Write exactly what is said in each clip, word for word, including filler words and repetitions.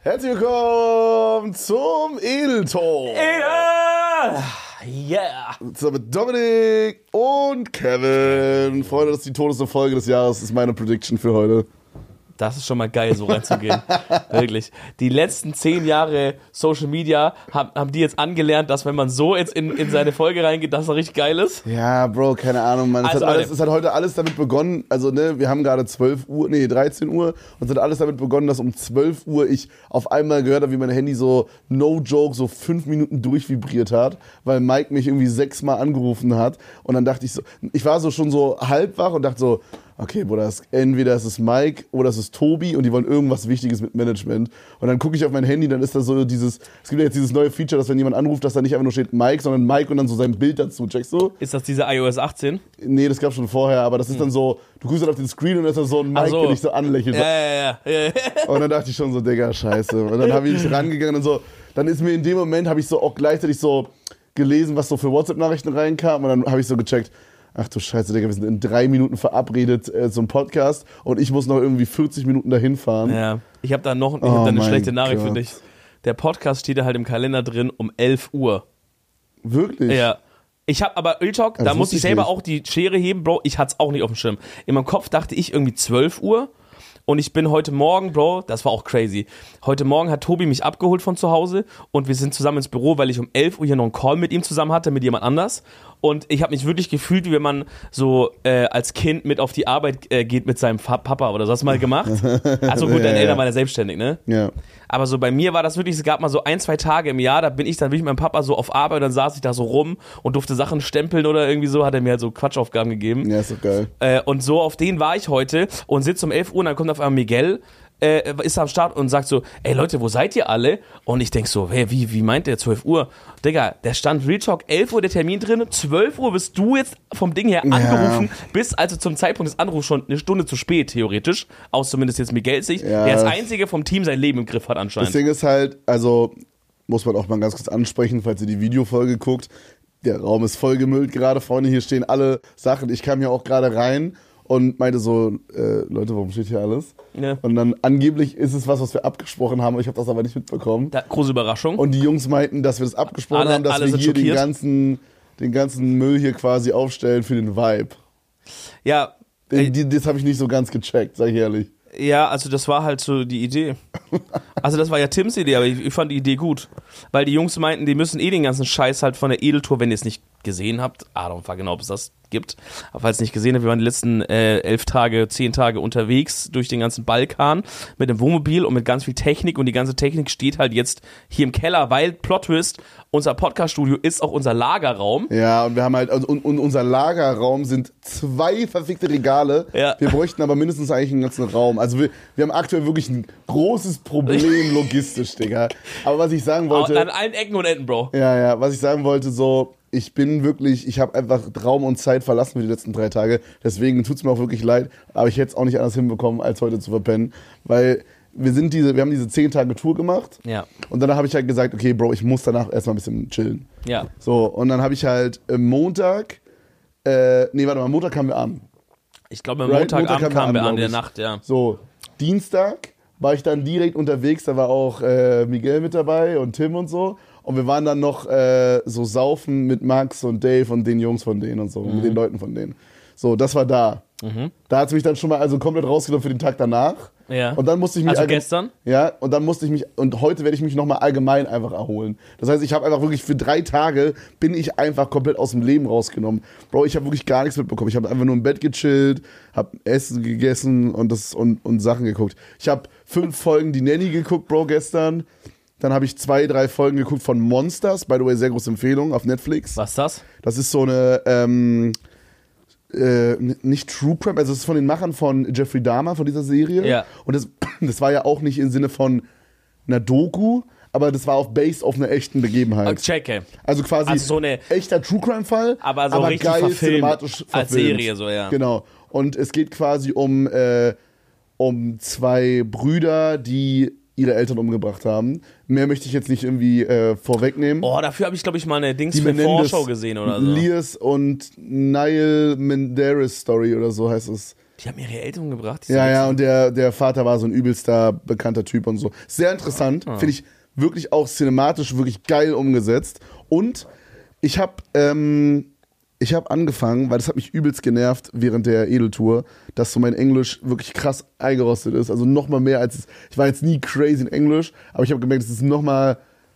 Herzlich willkommen zum Edeltalk. Ja! Yeah! Zusammen mit Dominik und Kevin. Freunde, das ist die todeste Folge des Jahres. Das ist meine Prediction für heute. Das ist schon mal geil, so reinzugehen. Wirklich. Die letzten zehn Jahre Social Media haben, haben die jetzt angelernt, dass wenn man so jetzt in, in seine Folge reingeht, dass er richtig geil ist. Ja, Bro, keine Ahnung, man. Es, Also, hat alles, es hat heute alles damit begonnen, also ne, wir haben gerade zwölf Uhr, nee, dreizehn Uhr und es hat alles damit begonnen, dass um zwölf Uhr ich auf einmal gehört habe, wie mein Handy so, no joke, so fünf Minuten durchvibriert hat, weil Mike mich irgendwie sechsmal angerufen hat und dann dachte ich so, ich war so schon so halb wach und dachte so, okay, Bruder, das, entweder es ist Mike oder es ist Tobi und die wollen irgendwas Wichtiges mit Management. Und dann gucke ich auf mein Handy, dann ist da so dieses, es gibt ja jetzt dieses neue Feature, dass wenn jemand anruft, dass da nicht einfach nur steht Mike, sondern Mike und dann so sein Bild dazu, checkst du? Ist das diese iOS achtzehn? Nee, das gab schon vorher, aber das ist dann so, du guckst dann auf den Screen und da ist dann so ein Mike, Ach so. der dich so anlächelt. Ja, ja, ja, ja. Und dann dachte ich schon so, Digga, scheiße. Und dann habe ich rangegangen und so, dann ist mir in dem Moment, habe ich so auch gleichzeitig so gelesen, was so für WhatsApp-Nachrichten reinkam und dann habe ich so gecheckt, ach du Scheiße, Digga, wir sind in drei Minuten verabredet äh, zum Podcast und ich muss noch irgendwie vierzig Minuten dahin fahren. Ja, ich habe da noch ich Oh hab da eine mein schlechte Nachricht Gott. für dich. Der Podcast steht da halt im Kalender drin um elf Uhr. Wirklich? Ja. Ich habe aber, Real Talk, Das da muss wusste ich ich selber nicht. auch die Schere heben, Bro. Ich hatte es auch nicht auf dem Schirm. In meinem Kopf dachte ich irgendwie zwölf Uhr. Und ich bin heute Morgen, Bro, das war auch crazy. Heute Morgen hat Tobi mich abgeholt von zu Hause und wir sind zusammen ins Büro, weil ich um elf Uhr hier noch einen Call mit ihm zusammen hatte, mit jemand anders. Und ich habe mich wirklich gefühlt, wie wenn man so äh, als Kind mit auf die Arbeit äh, geht mit seinem Fa- Papa oder so. Hast du mal gemacht? Also gut, Ja, deine Eltern ja. waren ja selbstständig, ne? Ja. Aber so bei mir war das wirklich, es gab mal so ein, zwei Tage im Jahr, da bin ich dann wirklich mit meinem Papa so auf Arbeit und dann saß ich da so rum und durfte Sachen stempeln oder irgendwie so, hat er mir halt so Quatschaufgaben gegeben. Ja, ist doch geil. Äh, und so auf den war ich heute und sitze um elf Uhr und dann kommt auf einmal Miguel, äh, ist am Start und sagt so, ey Leute, wo seid ihr alle? Und ich denk so, hey, wie, wie meint der zwölf Uhr? Digga, der stand Real Talk, elf Uhr der Termin drin, zwölf Uhr bist du jetzt vom Ding her angerufen, Ja. bis also zum Zeitpunkt des Anrufs schon eine Stunde zu spät, theoretisch, aus zumindest jetzt Miguels Sicht, Ja. der als Einzige vom Team sein Leben im Griff hat Das anscheinend. Ding ist halt, also muss man auch mal ganz kurz ansprechen, falls ihr die Videofolge guckt. Der Raum ist vollgemüllt gerade, Freunde, hier stehen alle Sachen. Ich kam hier auch gerade rein und meinte so, äh, Leute, warum steht hier alles? Ja. Und dann angeblich ist es was, was wir abgesprochen haben, ich habe das aber nicht mitbekommen. Da, große Überraschung. Und die Jungs meinten, dass wir das abgesprochen Alle- haben, dass alle wir sind hier den schockiert. ganzen, den ganzen Müll hier quasi aufstellen für den Vibe. ja, Den, äh, die, das habe ich nicht so ganz gecheckt, sag ich ehrlich. ja, also das war halt so die Idee. Also das war ja Tims Idee, aber ich, ich fand die Idee gut. Weil die Jungs meinten, die müssen eh den ganzen Scheiß halt von der Edeltour, wenn ihr es nicht gesehen habt, I don't fucking know, ob es das gibt, aber falls ihr es nicht gesehen habt, wir waren die letzten äh, elf Tage, zehn Tage unterwegs durch den ganzen Balkan mit dem Wohnmobil und mit ganz viel Technik und die ganze Technik steht halt jetzt hier im Keller, weil, Plot Twist, unser Podcast-Studio ist auch unser Lagerraum. Ja, und wir haben halt, also, und, und unser Lagerraum sind zwei verfickte Regale. Ja. Wir bräuchten aber mindestens eigentlich einen ganzen Raum. Also wir, wir haben aktuell wirklich ein großes Problem logistisch, Digga. Aber was ich sagen wollte, An allen Ecken und Enden, Bro. ja, ja, was ich sagen wollte, so, ich bin wirklich, ich habe einfach Raum und Zeit verlassen für die letzten drei Tage. Deswegen tut's mir auch wirklich leid, aber ich hätte es auch nicht anders hinbekommen, als heute zu verpennen. Weil wir sind diese, wir haben diese zehn Tage Tour gemacht. Ja, Und dann habe ich halt gesagt, okay, Bro, ich muss danach erstmal ein bisschen chillen. ja. So, und dann habe ich halt äh, Montag, äh, nee, warte mal, Montag kamen wir an. Ich glaube, am Right? Montagabend Montag kamen wir an, glaub der ich. Nacht, ja. So, Dienstag war ich dann direkt unterwegs, da war auch äh, Miguel mit dabei und Tim und so. Und wir waren dann noch äh, so saufen mit Max und Dave und den Jungs von denen und so, Mhm. mit den Leuten von denen. So, das war da. Mhm. Da hat es mich dann schon mal also komplett rausgenommen für den Tag danach. Ja. Und dann musste ich mich Also allgem- gestern? Ja, und dann musste ich mich, und heute werde ich mich nochmal allgemein einfach erholen. Das heißt, ich habe einfach wirklich für drei Tage bin ich einfach komplett aus dem Leben rausgenommen. Bro, ich habe wirklich gar nichts mitbekommen. Ich habe einfach nur im Bett gechillt, habe Essen gegessen und, das, und, und Sachen geguckt. Ich habe fünf Folgen die Nanny geguckt, Bro, gestern. Dann habe ich zwei, drei Folgen geguckt von Monsters. By the way, sehr große Empfehlung auf Netflix. Was ist das? Das ist so eine, ähm, äh, nicht True Crime, also es ist von den Machern von Jeffrey Dahmer, von dieser Serie. Ja. Und das, das war ja auch nicht im Sinne von einer Doku, aber das war auch based auf einer echten Begebenheit. Oh, checke. Also quasi Also so eine- echter True Crime Fall, Aber so richtig verfilmt, cinematisch als verfilmt. Serie so, ja. Genau. Und es geht quasi um, äh, um zwei Brüder, die ihre Eltern umgebracht haben. Mehr möchte ich jetzt nicht irgendwie äh, vorwegnehmen. Oh, dafür habe ich, glaube ich, mal eine Dings Die für Menendez- Vorschau gesehen oder so. Lias und Niall Menderes Story oder so heißt es. Die haben ihre Eltern umgebracht. Ja, ja, und der, der Vater war so ein übelster, bekannter Typ und so. Sehr interessant, ah. finde ich wirklich auch cinematisch wirklich geil umgesetzt. Und ich habe ähm, ich hab angefangen, weil das hat mich übelst genervt während der Edeltour, dass so mein Englisch wirklich krass eingerostet ist. Also nochmal mehr als, es, ich war jetzt nie crazy in Englisch, aber ich habe gemerkt, es ist nochmal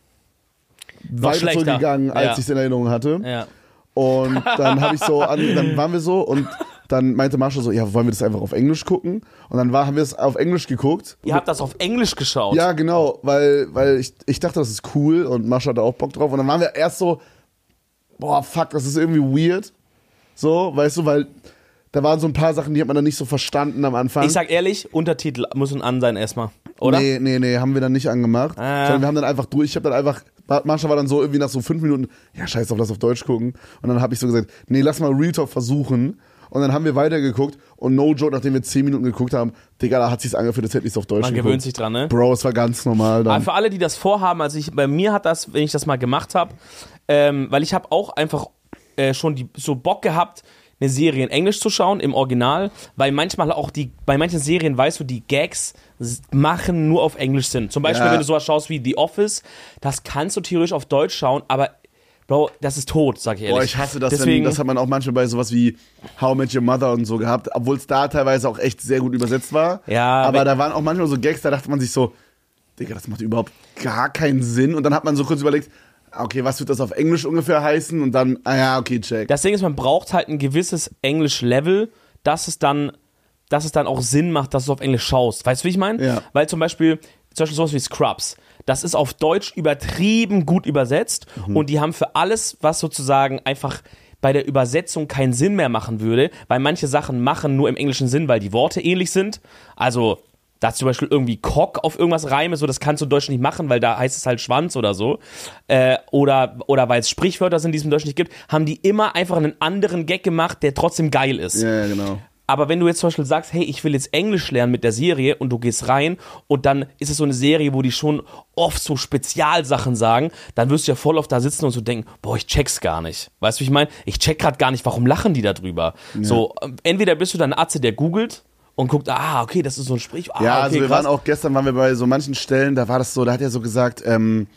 noch weiter zurückgegangen, als ja. ich es in Erinnerung hatte. Ja. Und dann habe ich so, an, dann waren wir so und dann meinte Marsha so, ja, wollen wir das einfach auf Englisch gucken? Und dann war, haben wir es auf Englisch geguckt. Ihr habt das auf Englisch geschaut? Ja, genau, weil, weil ich, ich dachte, das ist cool und Marsha hatte auch Bock drauf. Und dann waren wir erst so, boah, fuck, das ist irgendwie weird. So, weißt du, weil da waren so ein paar Sachen, die hat man dann nicht so verstanden am Anfang. Ich sag ehrlich, Untertitel müssen an sein erstmal, oder? Nee, nee, nee, haben wir dann nicht angemacht. Ah. Sondern wir haben dann einfach durch, ich habe dann einfach, Marsha war dann so irgendwie nach so fünf Minuten, ja, scheiß auf, lass auf Deutsch gucken. Und dann habe ich so gesagt, nee, lass mal Real Talk versuchen. Und dann haben wir weitergeguckt und no joke, nachdem wir zehn Minuten geguckt haben, Digga, da hat sich's angefühlt, als hätte ich's auf Deutsch Man geguckt. gewöhnt sich dran, ne? Bro, es war ganz normal dann. Aber für alle, die das vorhaben, also ich, bei mir hat das, wenn ich das mal gemacht habe, ähm, weil ich habe auch einfach äh, schon die, so Bock gehabt, eine Serie in Englisch zu schauen, im Original, weil manchmal auch die, bei manchen Serien weißt du, die Gags machen nur auf Englisch Sinn. Zum Beispiel, Ja. wenn du sowas schaust wie The Office, das kannst du theoretisch auf Deutsch schauen, aber Bro, das ist tot, sag ich ehrlich. Boah, ich hasse das, Deswegen, wenn, das hat man auch manchmal bei sowas wie How I Met Your Mother und so gehabt, obwohl es da teilweise auch echt sehr gut übersetzt war. Ja, aber wenn- da waren auch manchmal so Gags, da dachte man sich so, Digga, das macht überhaupt gar keinen Sinn. Und dann hat man so kurz überlegt, okay, was wird das auf Englisch ungefähr heißen? Und dann, ah ja, okay, check. Das Ding ist, man braucht halt ein gewisses Englisch-Level, dass es dann, dass es dann auch Sinn macht, dass du auf Englisch schaust. Weißt du, wie ich meine? Ja. Weil zum Beispiel, zum Beispiel sowas wie Scrubs, das ist auf Deutsch übertrieben gut übersetzt Mhm. und die haben für alles, was sozusagen einfach bei der Übersetzung keinen Sinn mehr machen würde, weil manche Sachen machen nur im englischen Sinn, weil die Worte ähnlich sind. Also, da zum Beispiel irgendwie Cock auf irgendwas Reime, so das kannst du in Deutsch nicht machen, weil da heißt es halt Schwanz oder so. Äh, oder, oder weil es Sprichwörter sind, die es im Deutsch nicht gibt, haben die immer einfach einen anderen Gag gemacht, der trotzdem geil ist. Ja, ja, genau. Aber wenn du jetzt zum Beispiel sagst, hey, ich will jetzt Englisch lernen mit der Serie und du gehst rein und dann ist es so eine Serie, wo die schon oft so Spezialsachen sagen, dann wirst du ja voll oft da sitzen und so denken, boah, ich check's gar nicht. Weißt du, wie ich meine? Ich check grad gar nicht, warum lachen die da drüber? Ja. So, entweder bist du dann ein Atze, der googelt und guckt, ah, okay, das ist so ein Sprich. Ah, Ja, okay, also wir krass. waren auch, gestern waren wir bei so manchen Stellen, da war das so, da hat er so gesagt, ähm,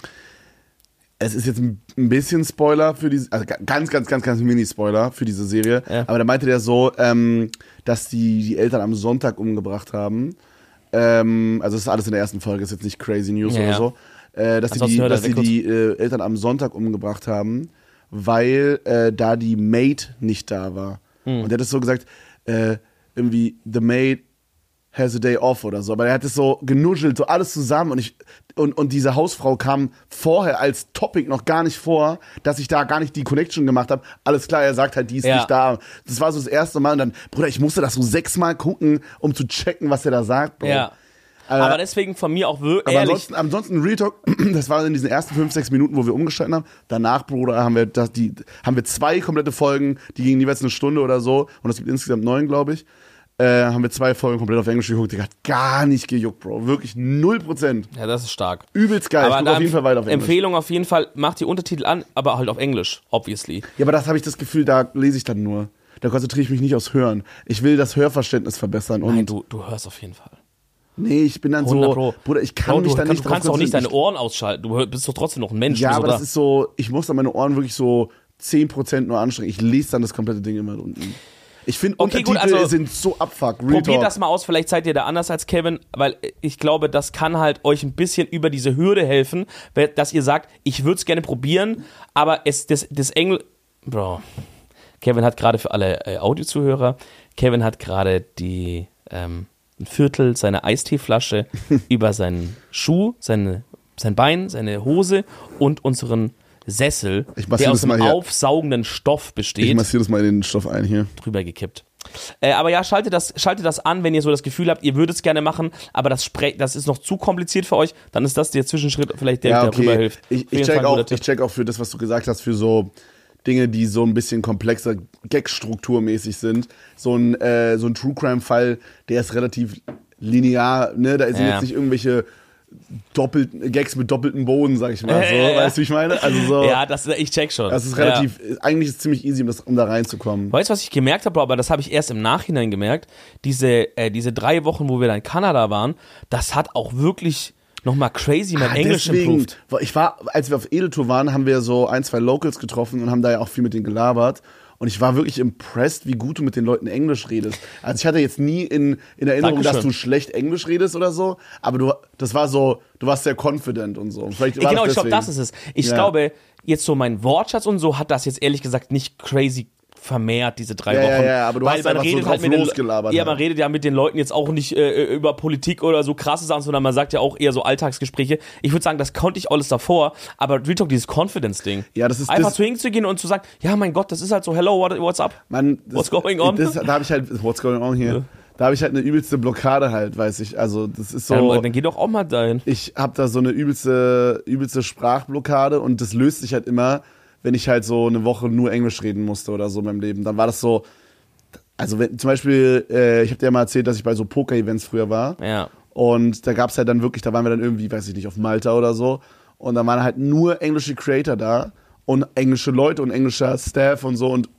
es ist jetzt ein ein bisschen Spoiler für diese, also ganz, ganz, ganz, ganz Mini-Spoiler für diese Serie. Ja. Aber da meinte der so, ähm, dass die die Eltern am Sonntag umgebracht haben. Ähm, also das ist alles in der ersten Folge, ist jetzt nicht crazy News Ja, oder ja. so. Äh, dass die, Ansonsten die, hört er dass die, weg die äh, Eltern am Sonntag umgebracht haben, weil äh, da die Maid nicht da war. Hm. Und der hat es so gesagt, äh, irgendwie, the maid has a day off oder so. Aber er hat es so genuschelt, so alles zusammen. Und, ich, und, und diese Hausfrau kam vorher als Topic noch gar nicht vor, dass ich da gar nicht die Connection gemacht habe. Alles klar, er sagt halt, die ist Ja. nicht da. Das war so das erste Mal. Und dann, Bruder, ich musste das so sechsmal gucken, um zu checken, was er da sagt, Bro. Ja. Aber, Aber deswegen von mir auch wirklich aber ehrlich. ansonsten, ansonsten Real Talk, das war in diesen ersten fünf, sechs Minuten, wo wir umgeschaltet haben. Danach, Bruder, haben wir, das, die, haben wir zwei komplette Folgen, die gingen jeweils eine Stunde oder so. Und es gibt insgesamt neun, glaube ich. Äh, haben wir zwei Folgen komplett auf Englisch geguckt. Die hat gar nicht gejuckt, Bro. Wirklich null Prozent. Ja, das ist stark. Übelst geil. Aber Ich gucke da auf jeden Fall weiter auf Englisch. Empfehlung auf jeden Fall, mach die Untertitel an, aber halt auf Englisch, obviously. Ja, aber das habe ich das Gefühl, da lese ich dann nur. Da konzentriere ich mich nicht aufs Hören. Ich will das Hörverständnis verbessern. Und Nein, du, du hörst auf jeden Fall. nee, ich bin dann hundert so, Pro. Bruder, ich kann Bro, mich du, dann kann, nicht du drauf kannst auch nicht deine konzentrieren. Ohren ausschalten. Du hör- bist doch trotzdem noch ein Mensch. Ja, bist aber du das da. ist so, ich muss dann meine Ohren wirklich so zehn Prozent nur anstrengen. Ich lese dann das komplette Ding immer unten. Ich finde, Okay, gut, Untertitel also sind so abfuck. Real Probiert Talk. das mal aus, vielleicht seid ihr da anders als Kevin, weil ich glaube, das kann halt euch ein bisschen über diese Hürde helfen, weil- dass ihr sagt, ich würde es gerne probieren, aber es das, das Engl... Bro, Kevin hat gerade für alle äh, Audiozuhörer, Kevin hat gerade die ähm, ein Viertel seiner Eisteeflasche über seinen Schuh, seine, sein Bein, seine Hose und unseren Sessel, Ich massiere der aus das mal einem hier. aufsaugenden Stoff Ich besteht, massiere das mal in den Stoff ein hier. drüber gekippt. Äh, aber ja, schaltet das, schaltet das an, wenn ihr so das Gefühl habt, ihr würdet es gerne machen, aber das, Spre das ist noch zu kompliziert für euch, dann ist das der Zwischenschritt vielleicht der, Ja, der darüber okay. hilft. Ich, Auf ich, jeden check Fall ein guter auch, Tipp. ich check auch für das, was du gesagt hast, für so Dinge, die so ein bisschen komplexer Gag-strukturmäßig sind. So ein, äh, so ein True-Crime-Fall, der ist relativ linear, ne? Da sind Ja. jetzt nicht irgendwelche doppelt, Gags mit doppeltem Boden, sag ich mal. So, Äh, weißt du, wie ich meine? Also so, Ja, das, ich check schon. das ist relativ, ja. Eigentlich ist es ziemlich easy, um, das, um da reinzukommen. Weißt du, was ich gemerkt habe, aber das habe ich erst im Nachhinein gemerkt, diese, äh, diese drei Wochen, wo wir da in Kanada waren, das hat auch wirklich nochmal crazy mein Ah, Englisch deswegen, improved. ich war, als wir auf Edeltour waren, haben wir so ein, zwei Locals getroffen und haben da ja auch viel mit denen gelabert. Und ich war wirklich impressed, wie gut du mit den Leuten Englisch redest. Also ich hatte jetzt nie in, in Erinnerung, Dankeschön. dass du schlecht Englisch redest oder so, aber du, das war so, du warst sehr confident und so. Vielleicht war Genau, das ich glaube, deswegen. das ist es. Ich Ja. glaube, jetzt so mein Wortschatz und so hat das jetzt ehrlich gesagt nicht crazy vermehrt, diese drei Ja, Wochen. ja, ja, aber du Weil hast man einfach so redet drauf halt mit den, losgelabert Ja, halt. man redet ja mit den Leuten jetzt auch nicht äh, über Politik oder so krasse Sachen, sondern man sagt ja auch eher so Alltagsgespräche. Ich würde sagen, das konnte ich alles davor, aber Real Talk, dieses Confidence-Ding. Ja, das ist Einfach das- zu hinzugehen und zu sagen, ja, mein Gott, das ist halt so, hello, what, what's up? Man, das, What's going on? Das, da habe ich halt, what's going on here? Ja. Da habe ich halt eine übelste Blockade halt, weiß ich. Also das ist so, Ja, dann geh doch auch mal dahin. ich habe da so eine übelste, übelste Sprachblockade und das löst sich halt immer, wenn ich halt so eine Woche nur Englisch reden musste oder so in meinem Leben. Dann war das so, also wenn, zum Beispiel, äh, ich habe dir ja mal erzählt, dass ich bei so Poker-Events früher war. Ja. Und da gab's halt dann wirklich, da waren wir dann irgendwie, weiß ich nicht, auf Malta oder so. Und da waren halt nur englische Creator da und englische Leute und englischer Staff und so. Und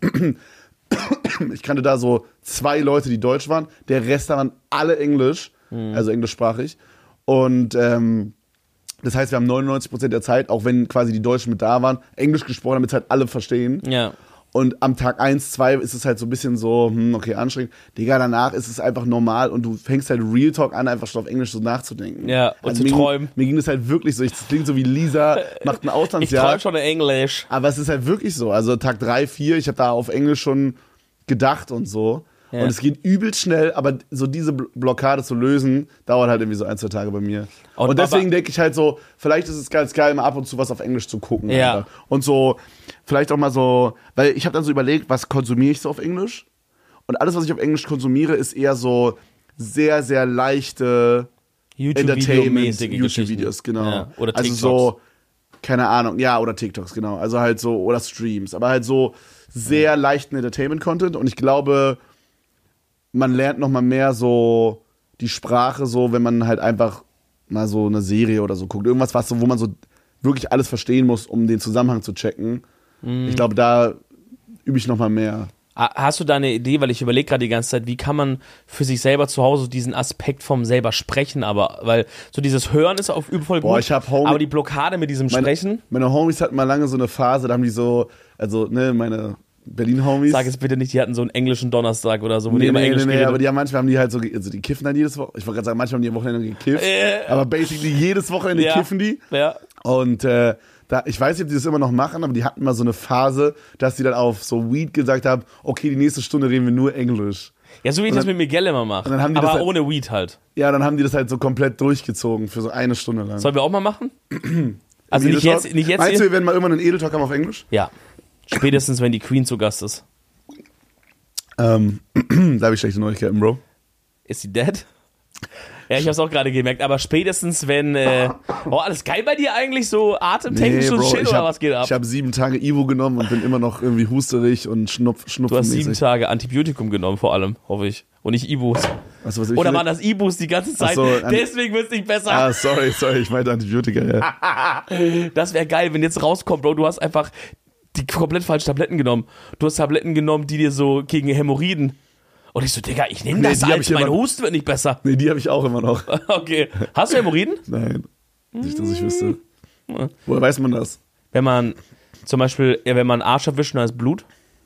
ich kannte da so zwei Leute, die deutsch waren. Der Rest da waren alle englisch, also englischsprachig. Und ähm, das heißt, wir haben neunundneunzig Prozent der Zeit, auch wenn quasi die Deutschen mit da waren, Englisch gesprochen, damit es halt alle verstehen. Ja. Und am Tag eins, zwei ist es halt so ein bisschen so, hm, okay, anstrengend. Digga, danach ist es einfach normal und du fängst halt Real Talk an, einfach schon auf Englisch so nachzudenken. Ja, und zu mir, träumen. Mir ging das halt wirklich so, das klingt so wie Lisa macht ein Ich Auslandsjahr. träume schon in Englisch. Aber es ist halt wirklich so. Also Tag drei, vier, ich habe da auf Englisch schon gedacht und so. Ja. Und es geht übelst schnell, aber so diese Bl- Blockade zu lösen, dauert halt irgendwie so ein, zwei Tage bei mir. Und Und, deswegen aber- denke ich halt so, vielleicht ist es ganz geil, mal ab und zu was auf Englisch zu gucken. Ja. Einfach. Und so, vielleicht auch mal so, weil ich habe dann so überlegt, was konsumiere ich so auf Englisch? Und alles, was ich auf Englisch konsumiere, ist eher so sehr, sehr leichte YouTube-Video-mäßige YouTube-Videos, genau. Ja. Oder also TikToks. so, keine Ahnung, ja, oder TikToks, genau. Also halt so, oder Streams, aber halt so sehr leichten Entertainment-Content und ich glaube, man lernt noch mal mehr so die Sprache so, wenn man halt einfach mal so eine Serie oder so guckt. Irgendwas, was so, wo man so wirklich alles verstehen muss, um den Zusammenhang zu checken. Mhm. Ich glaube, da übe ich noch mal mehr. Ah, hast du da eine Idee, weil ich überlege gerade die ganze Zeit, wie kann man für sich selber zu Hause diesen Aspekt vom selber sprechen, aber, weil so dieses Hören ist auf voll gut, Boah, ich hab Home- aber die Blockade mit diesem Meine, Sprechen, meine Homies hatten mal lange so eine Phase, da haben die so, also ne, meine Berlin-Homies. sag jetzt bitte nicht, die hatten so einen englischen Donnerstag oder so, wo die Nee, immer nee, Englisch nee, nee, geredet aber die haben manchmal haben die halt so, ge- also die kiffen dann jedes Wochenende. Ich wollte gerade sagen, manchmal haben die am Wochenende gekifft. Äh. Aber basically jedes Wochenende Ja. kiffen die. Ja. Und äh, da, ich weiß nicht, ob die das immer noch machen, aber die hatten mal so eine Phase, dass die dann auf so Weed gesagt haben, okay, die nächste Stunde reden wir nur Englisch. Ja, so wie ich Und das dann- mit Miguel immer mache, und dann haben die aber das halt- ohne Weed halt. Ja, dann haben die das halt so komplett durchgezogen für so eine Stunde lang. Sollen wir auch mal machen? Also nicht Edeltalk? jetzt, nicht jetzt Meinst du, hier? wir werden mal irgendwann einen Edeltalk haben auf Englisch? Ja, spätestens wenn die Queen zu Gast ist. Ähm, da habe ich schlechte Neuigkeiten, Bro. Ist sie dead? Ja, ich hab's auch gerade gemerkt, aber spätestens wenn, äh, oh, alles geil bei dir eigentlich, so atemtechnisch und Shit ich oder hab, was geht ab? Ich habe sieben Tage Ivo genommen und bin immer noch irgendwie husterig und schnupf, Du hast schnupfenmäßig. sieben Tage Antibiotikum genommen, vor allem, hoffe ich. Und nicht Ibus. Weißt du, was ich Oder will? waren das Ibus die ganze Zeit? Ach so, an- Deswegen wird's nicht besser. Ah, sorry, sorry, ich meinte Antibiotika, ja. Das wäre geil, wenn jetzt rauskommt, Bro, du hast einfach die komplett falschen Tabletten genommen. Du hast Tabletten genommen, die dir so gegen Hämorrhoiden. Und ich so, Digga, ich nehme Nee, das die hab als ich mein immer- Husten wird nicht besser. Nee, die habe ich auch immer noch. Okay. Hast du Hämorrhoiden? Nein, nicht, dass ich wüsste. Woher weiß man das? Wenn man zum Beispiel, ja, wenn man Arsch erwischt, dann ist Blut.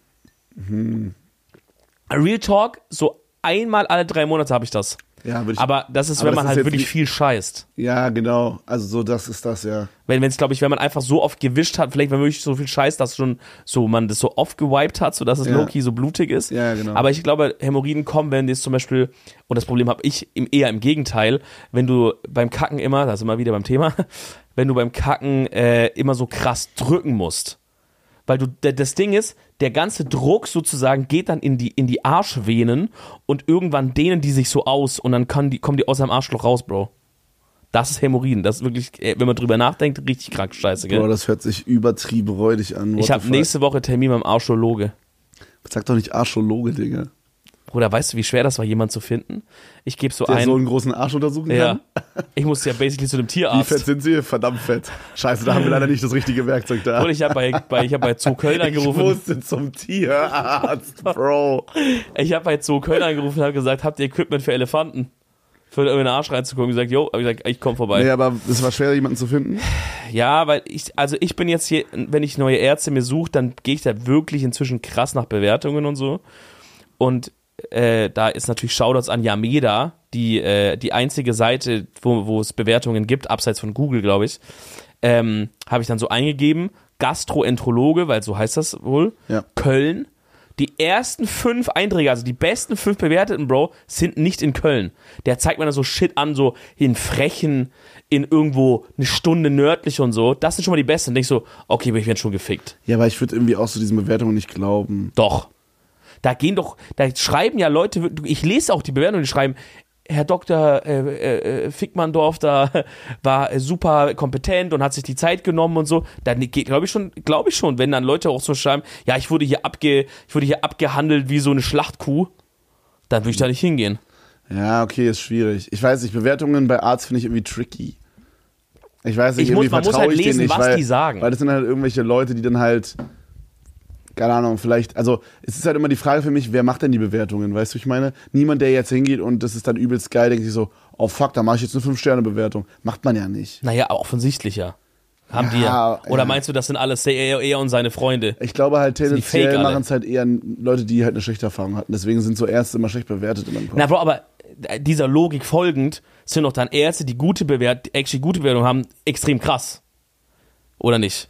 Hm. Real Talk, so einmal alle drei Monate habe ich das. Ja, würde ich. Aber das ist, Aber wenn das man ist halt jetzt wirklich nicht- viel scheißt. ja, genau. Also so, das ist das, ja. Wenn es, glaube ich, wenn man einfach so oft gewischt hat, vielleicht wenn man wirklich so viel scheißt, dass schon so man das so oft gewiped hat, sodass es Ja. low-key so blutig ist. Ja, genau. Aber ich glaube, Hämorrhoiden kommen, wenn das zum Beispiel, und das Problem habe ich im, eher im Gegenteil, wenn du beim Kacken immer, da sind wir wieder beim Thema, wenn du beim Kacken äh, immer so krass drücken musst. Weil du, d- das Ding ist, der ganze Druck sozusagen geht dann in die, in die Arschvenen und irgendwann dehnen die sich so aus und dann kann die, kommen die aus dem Arschloch raus, Bro. Das ist Hämorrhoiden. Das ist wirklich, äh, wenn man drüber nachdenkt, richtig krank scheiße, gell? Boah, das hört sich übertrieben räudig an. What Ich the habe fuck? nächste Woche Termin beim Arschologe. Sag doch nicht Arschologe, Digga. Bruder, weißt du, wie schwer das war, jemanden zu finden? Ich gebe so Der ein... so einen großen Arsch untersuchen ja, kann. ich musste ja basically zu dem Wie Tierarzt. fett sind sie? Verdammt fett. Scheiße, da haben wir leider nicht das richtige Werkzeug da. Und ich habe bei, bei, ich hab bei Zoo Köln angerufen. Ich musste zum Tierarzt, Bro. Ich habe bei Zoo Köln angerufen und habe gesagt, habt ihr Equipment für Elefanten? Für in den Arsch reinzugucken. Ich gesagt, jo, hab ich gesagt, ich komm vorbei. Nee, aber es war schwer, jemanden zu finden. Ja, weil ich, also ich bin jetzt hier, wenn ich neue Ärzte mir suche, dann gehe ich da wirklich inzwischen krass nach Bewertungen und so. Und äh, da ist natürlich Shoutouts an Yameda, die, äh, die einzige Seite, wo, wo es Bewertungen gibt, abseits von Google, glaube ich. Ähm, habe ich dann so eingegeben, Gastroenterologe, weil so heißt das wohl, Ja. Köln. Die ersten fünf Einträge, also die besten fünf bewerteten, Bro, sind nicht in Köln. Der zeigt mir dann so Shit an, so in Frechen, in irgendwo eine Stunde nördlich und so. Das sind schon mal die besten. Und denk ich so, okay, aber ich werde schon gefickt. Ja, aber ich würde irgendwie auch so diesen Bewertungen nicht glauben. Doch. Da gehen doch, da schreiben ja Leute, ich lese auch die Bewertungen, die schreiben, Herr Doktor äh, äh, Fickmanndorf da war super kompetent und hat sich die Zeit genommen und so. Dann geht, glaube ich schon, glaube ich schon, wenn dann Leute auch so schreiben, ja, ich wurde hier abge, ich wurde hier abgehandelt wie so eine Schlachtkuh, dann würde ich da nicht hingehen. Ja, okay, ist schwierig. Ich weiß nicht, Bewertungen bei Arzt finde ich irgendwie tricky. Ich weiß nicht, Ich irgendwie muss, man muss vertraue halt ich denen lesen, nicht, was weil, die sagen. weil das sind halt irgendwelche Leute, die dann halt, keine Ahnung, vielleicht, also es ist halt immer die Frage für mich, wer macht denn die Bewertungen, weißt du, ich meine, niemand, der jetzt hingeht und das ist dann übelst geil, denkt sich so, oh fuck, da mache ich jetzt eine fünf Sterne Bewertung. Macht man ja nicht. Naja, offensichtlich ja. Haben Ja, die ja. Oder ja. meinst du, das sind alles er, er und seine Freunde? Ich glaube halt sind die tendenziell fake alle? machen es halt eher Leute, die halt eine schlechte Erfahrung hatten. Deswegen sind so Ärzte immer schlecht bewertet in meinem Kopf. Na, Bro, aber dieser Logik folgend sind doch dann Ärzte, die gute Bewert actually gute Bewertung haben, extrem krass. Oder nicht?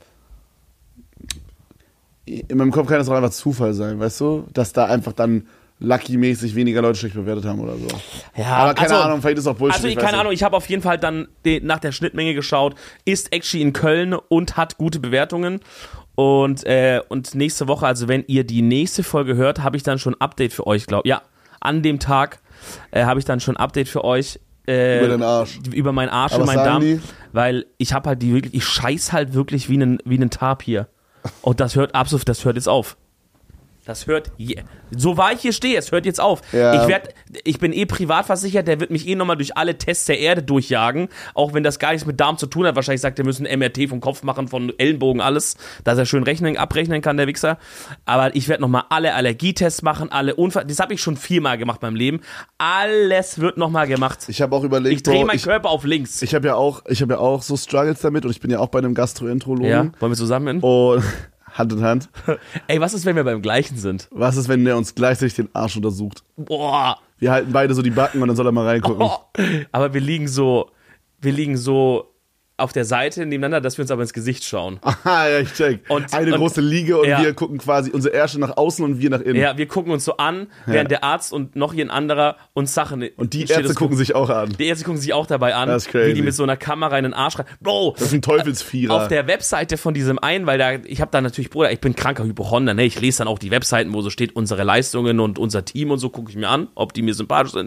In meinem Kopf kann das auch einfach Zufall sein, weißt du? Dass da einfach dann lucky-mäßig weniger Leute schlecht bewertet haben oder so. Ja, Aber keine also, Ahnung, vielleicht ist es auch Bullshit. Also, ich weiß keine nicht. Ahnung, ich habe auf jeden Fall dann den, nach der Schnittmenge geschaut, ist actually in Köln und hat gute Bewertungen. Und, äh, und nächste Woche, also wenn ihr die nächste Folge hört, habe ich dann schon ein Update für euch, glaube ich. Ja, an dem Tag äh, habe ich dann schon ein Update für euch. Äh, Über den Arsch. Über meinen Arsch Aber und meinen was sagen Darm. die? Weil ich habe halt die wirklich, ich scheiß halt wirklich wie einen, wie einen Tapir. Und das hört absolut, das hört jetzt auf. Das hört, je, so wahr ich hier stehe, es hört jetzt auf. Ja. Ich werd, ich bin eh privat versichert, der wird mich eh nochmal durch alle Tests der Erde durchjagen, auch wenn das gar nichts mit Darm zu tun hat. Wahrscheinlich sagt er, wir müssen M R T vom Kopf machen, von Ellenbogen, alles, dass er schön rechnen, abrechnen kann, der Wichser. Aber ich werde nochmal alle Allergietests machen, alle Unfall, das habe ich schon viermal gemacht in meinem Leben. Alles wird nochmal gemacht. Ich habe auch überlegt, Ich drehe Bro, meinen ich, Körper auf links. ich habe ja auch, ich habe ja auch so Struggles damit und ich bin ja auch bei einem Gastroenterologen. Ja, wollen wir zusammen? Und Hand in Hand. Ey, was ist, wenn wir beim gleichen sind? Was ist, wenn der uns gleichzeitig den Arsch untersucht? Boah. Wir halten beide so die Backen und dann soll er mal reingucken. Oh, aber wir liegen so, wir liegen so auf der Seite nebeneinander, dass wir uns aber ins Gesicht schauen. Aha, ja, ich check. Und- Eine und- große Liege und ja. wir gucken quasi unsere Ärsche nach außen und wir nach innen. Ja, wir gucken uns so an, während der Arzt und noch ein anderer uns Sachen. Und die steht Ärzte das- gucken sich auch an. Die Ärzte gucken sich auch dabei an, Das ist crazy. wie die mit so einer Kamera in den Arsch rein. Bro, Das ist ein Teufelsvierer. auf der Webseite von diesem einen, weil da, ich habe da natürlich, Bruder, ich bin kranker Hypochonder, ne? Ich lese dann auch die Webseiten, wo so steht, unsere Leistungen und unser Team und so, gucke ich mir an, ob die mir sympathisch sind.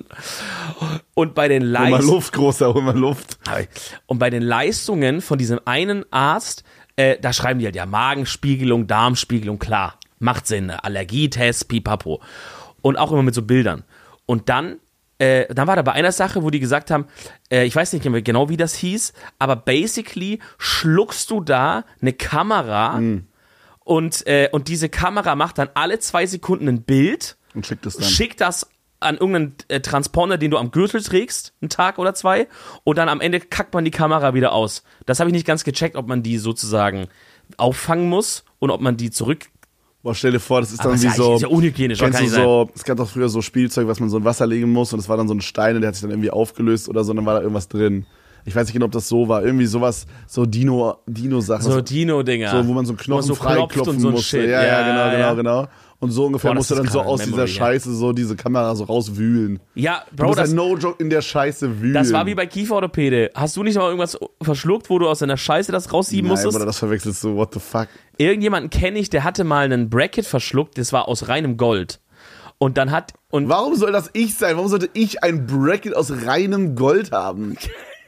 Und bei den Hol mal Leistungen. Luft, Großer, hol mal Luft. Und bei den Leistungen von diesem einen Arzt, äh, da schreiben die halt ja Magenspiegelung, Darmspiegelung, klar, macht Sinn, Allergietest, pipapo. Und auch immer mit so Bildern. Und dann, äh, dann war da bei einer Sache, wo die gesagt haben, äh, ich weiß nicht mehr genau, wie das hieß, aber basically schluckst du da eine Kamera Mhm. und, äh, und diese Kamera macht dann alle zwei Sekunden ein Bild, Und schickt es dann. schickt das an irgendeinen äh, Transponder, den du am Gürtel trägst, einen Tag oder zwei, und dann am Ende kackt man die Kamera wieder aus. Das habe ich nicht ganz gecheckt, ob man die sozusagen auffangen muss und ob man die zurück... Boah, stell dir vor, das ist Aber dann ist wie ja, so. ist ja unhygienisch, Kennst kann du nicht so, es gab doch früher so Spielzeug, was man so in Wasser legen muss und es war dann so ein Stein und der hat sich dann irgendwie aufgelöst oder so und dann war da irgendwas drin. Ich weiß nicht genau, ob das so war. Irgendwie sowas, so Dino, Dino-Sachen. So Dino-Dinger. So, wo man so einen Knochen so freiklopfen klopft und so ein musste. Shit. Ja, ja, genau, genau, ja. genau. Und so ungefähr Boah, das musste ist dann so keine aus dieser Memory, ja. Scheiße so diese Kamera so rauswühlen. Ja, Du Bro, musst das, ein No-Joke in der Scheiße wühlen. das war wie bei Kieferorthopäde. Hast du nicht mal irgendwas verschluckt, wo du aus deiner Scheiße das raussieben Nein, musstest? Bruder, das verwechselst du, what the fuck. Irgendjemanden kenne ich, der hatte mal einen Bracket verschluckt, das war aus reinem Gold. Und dann hat... Und Warum soll das ich sein? Warum sollte ich ein Bracket aus reinem Gold haben?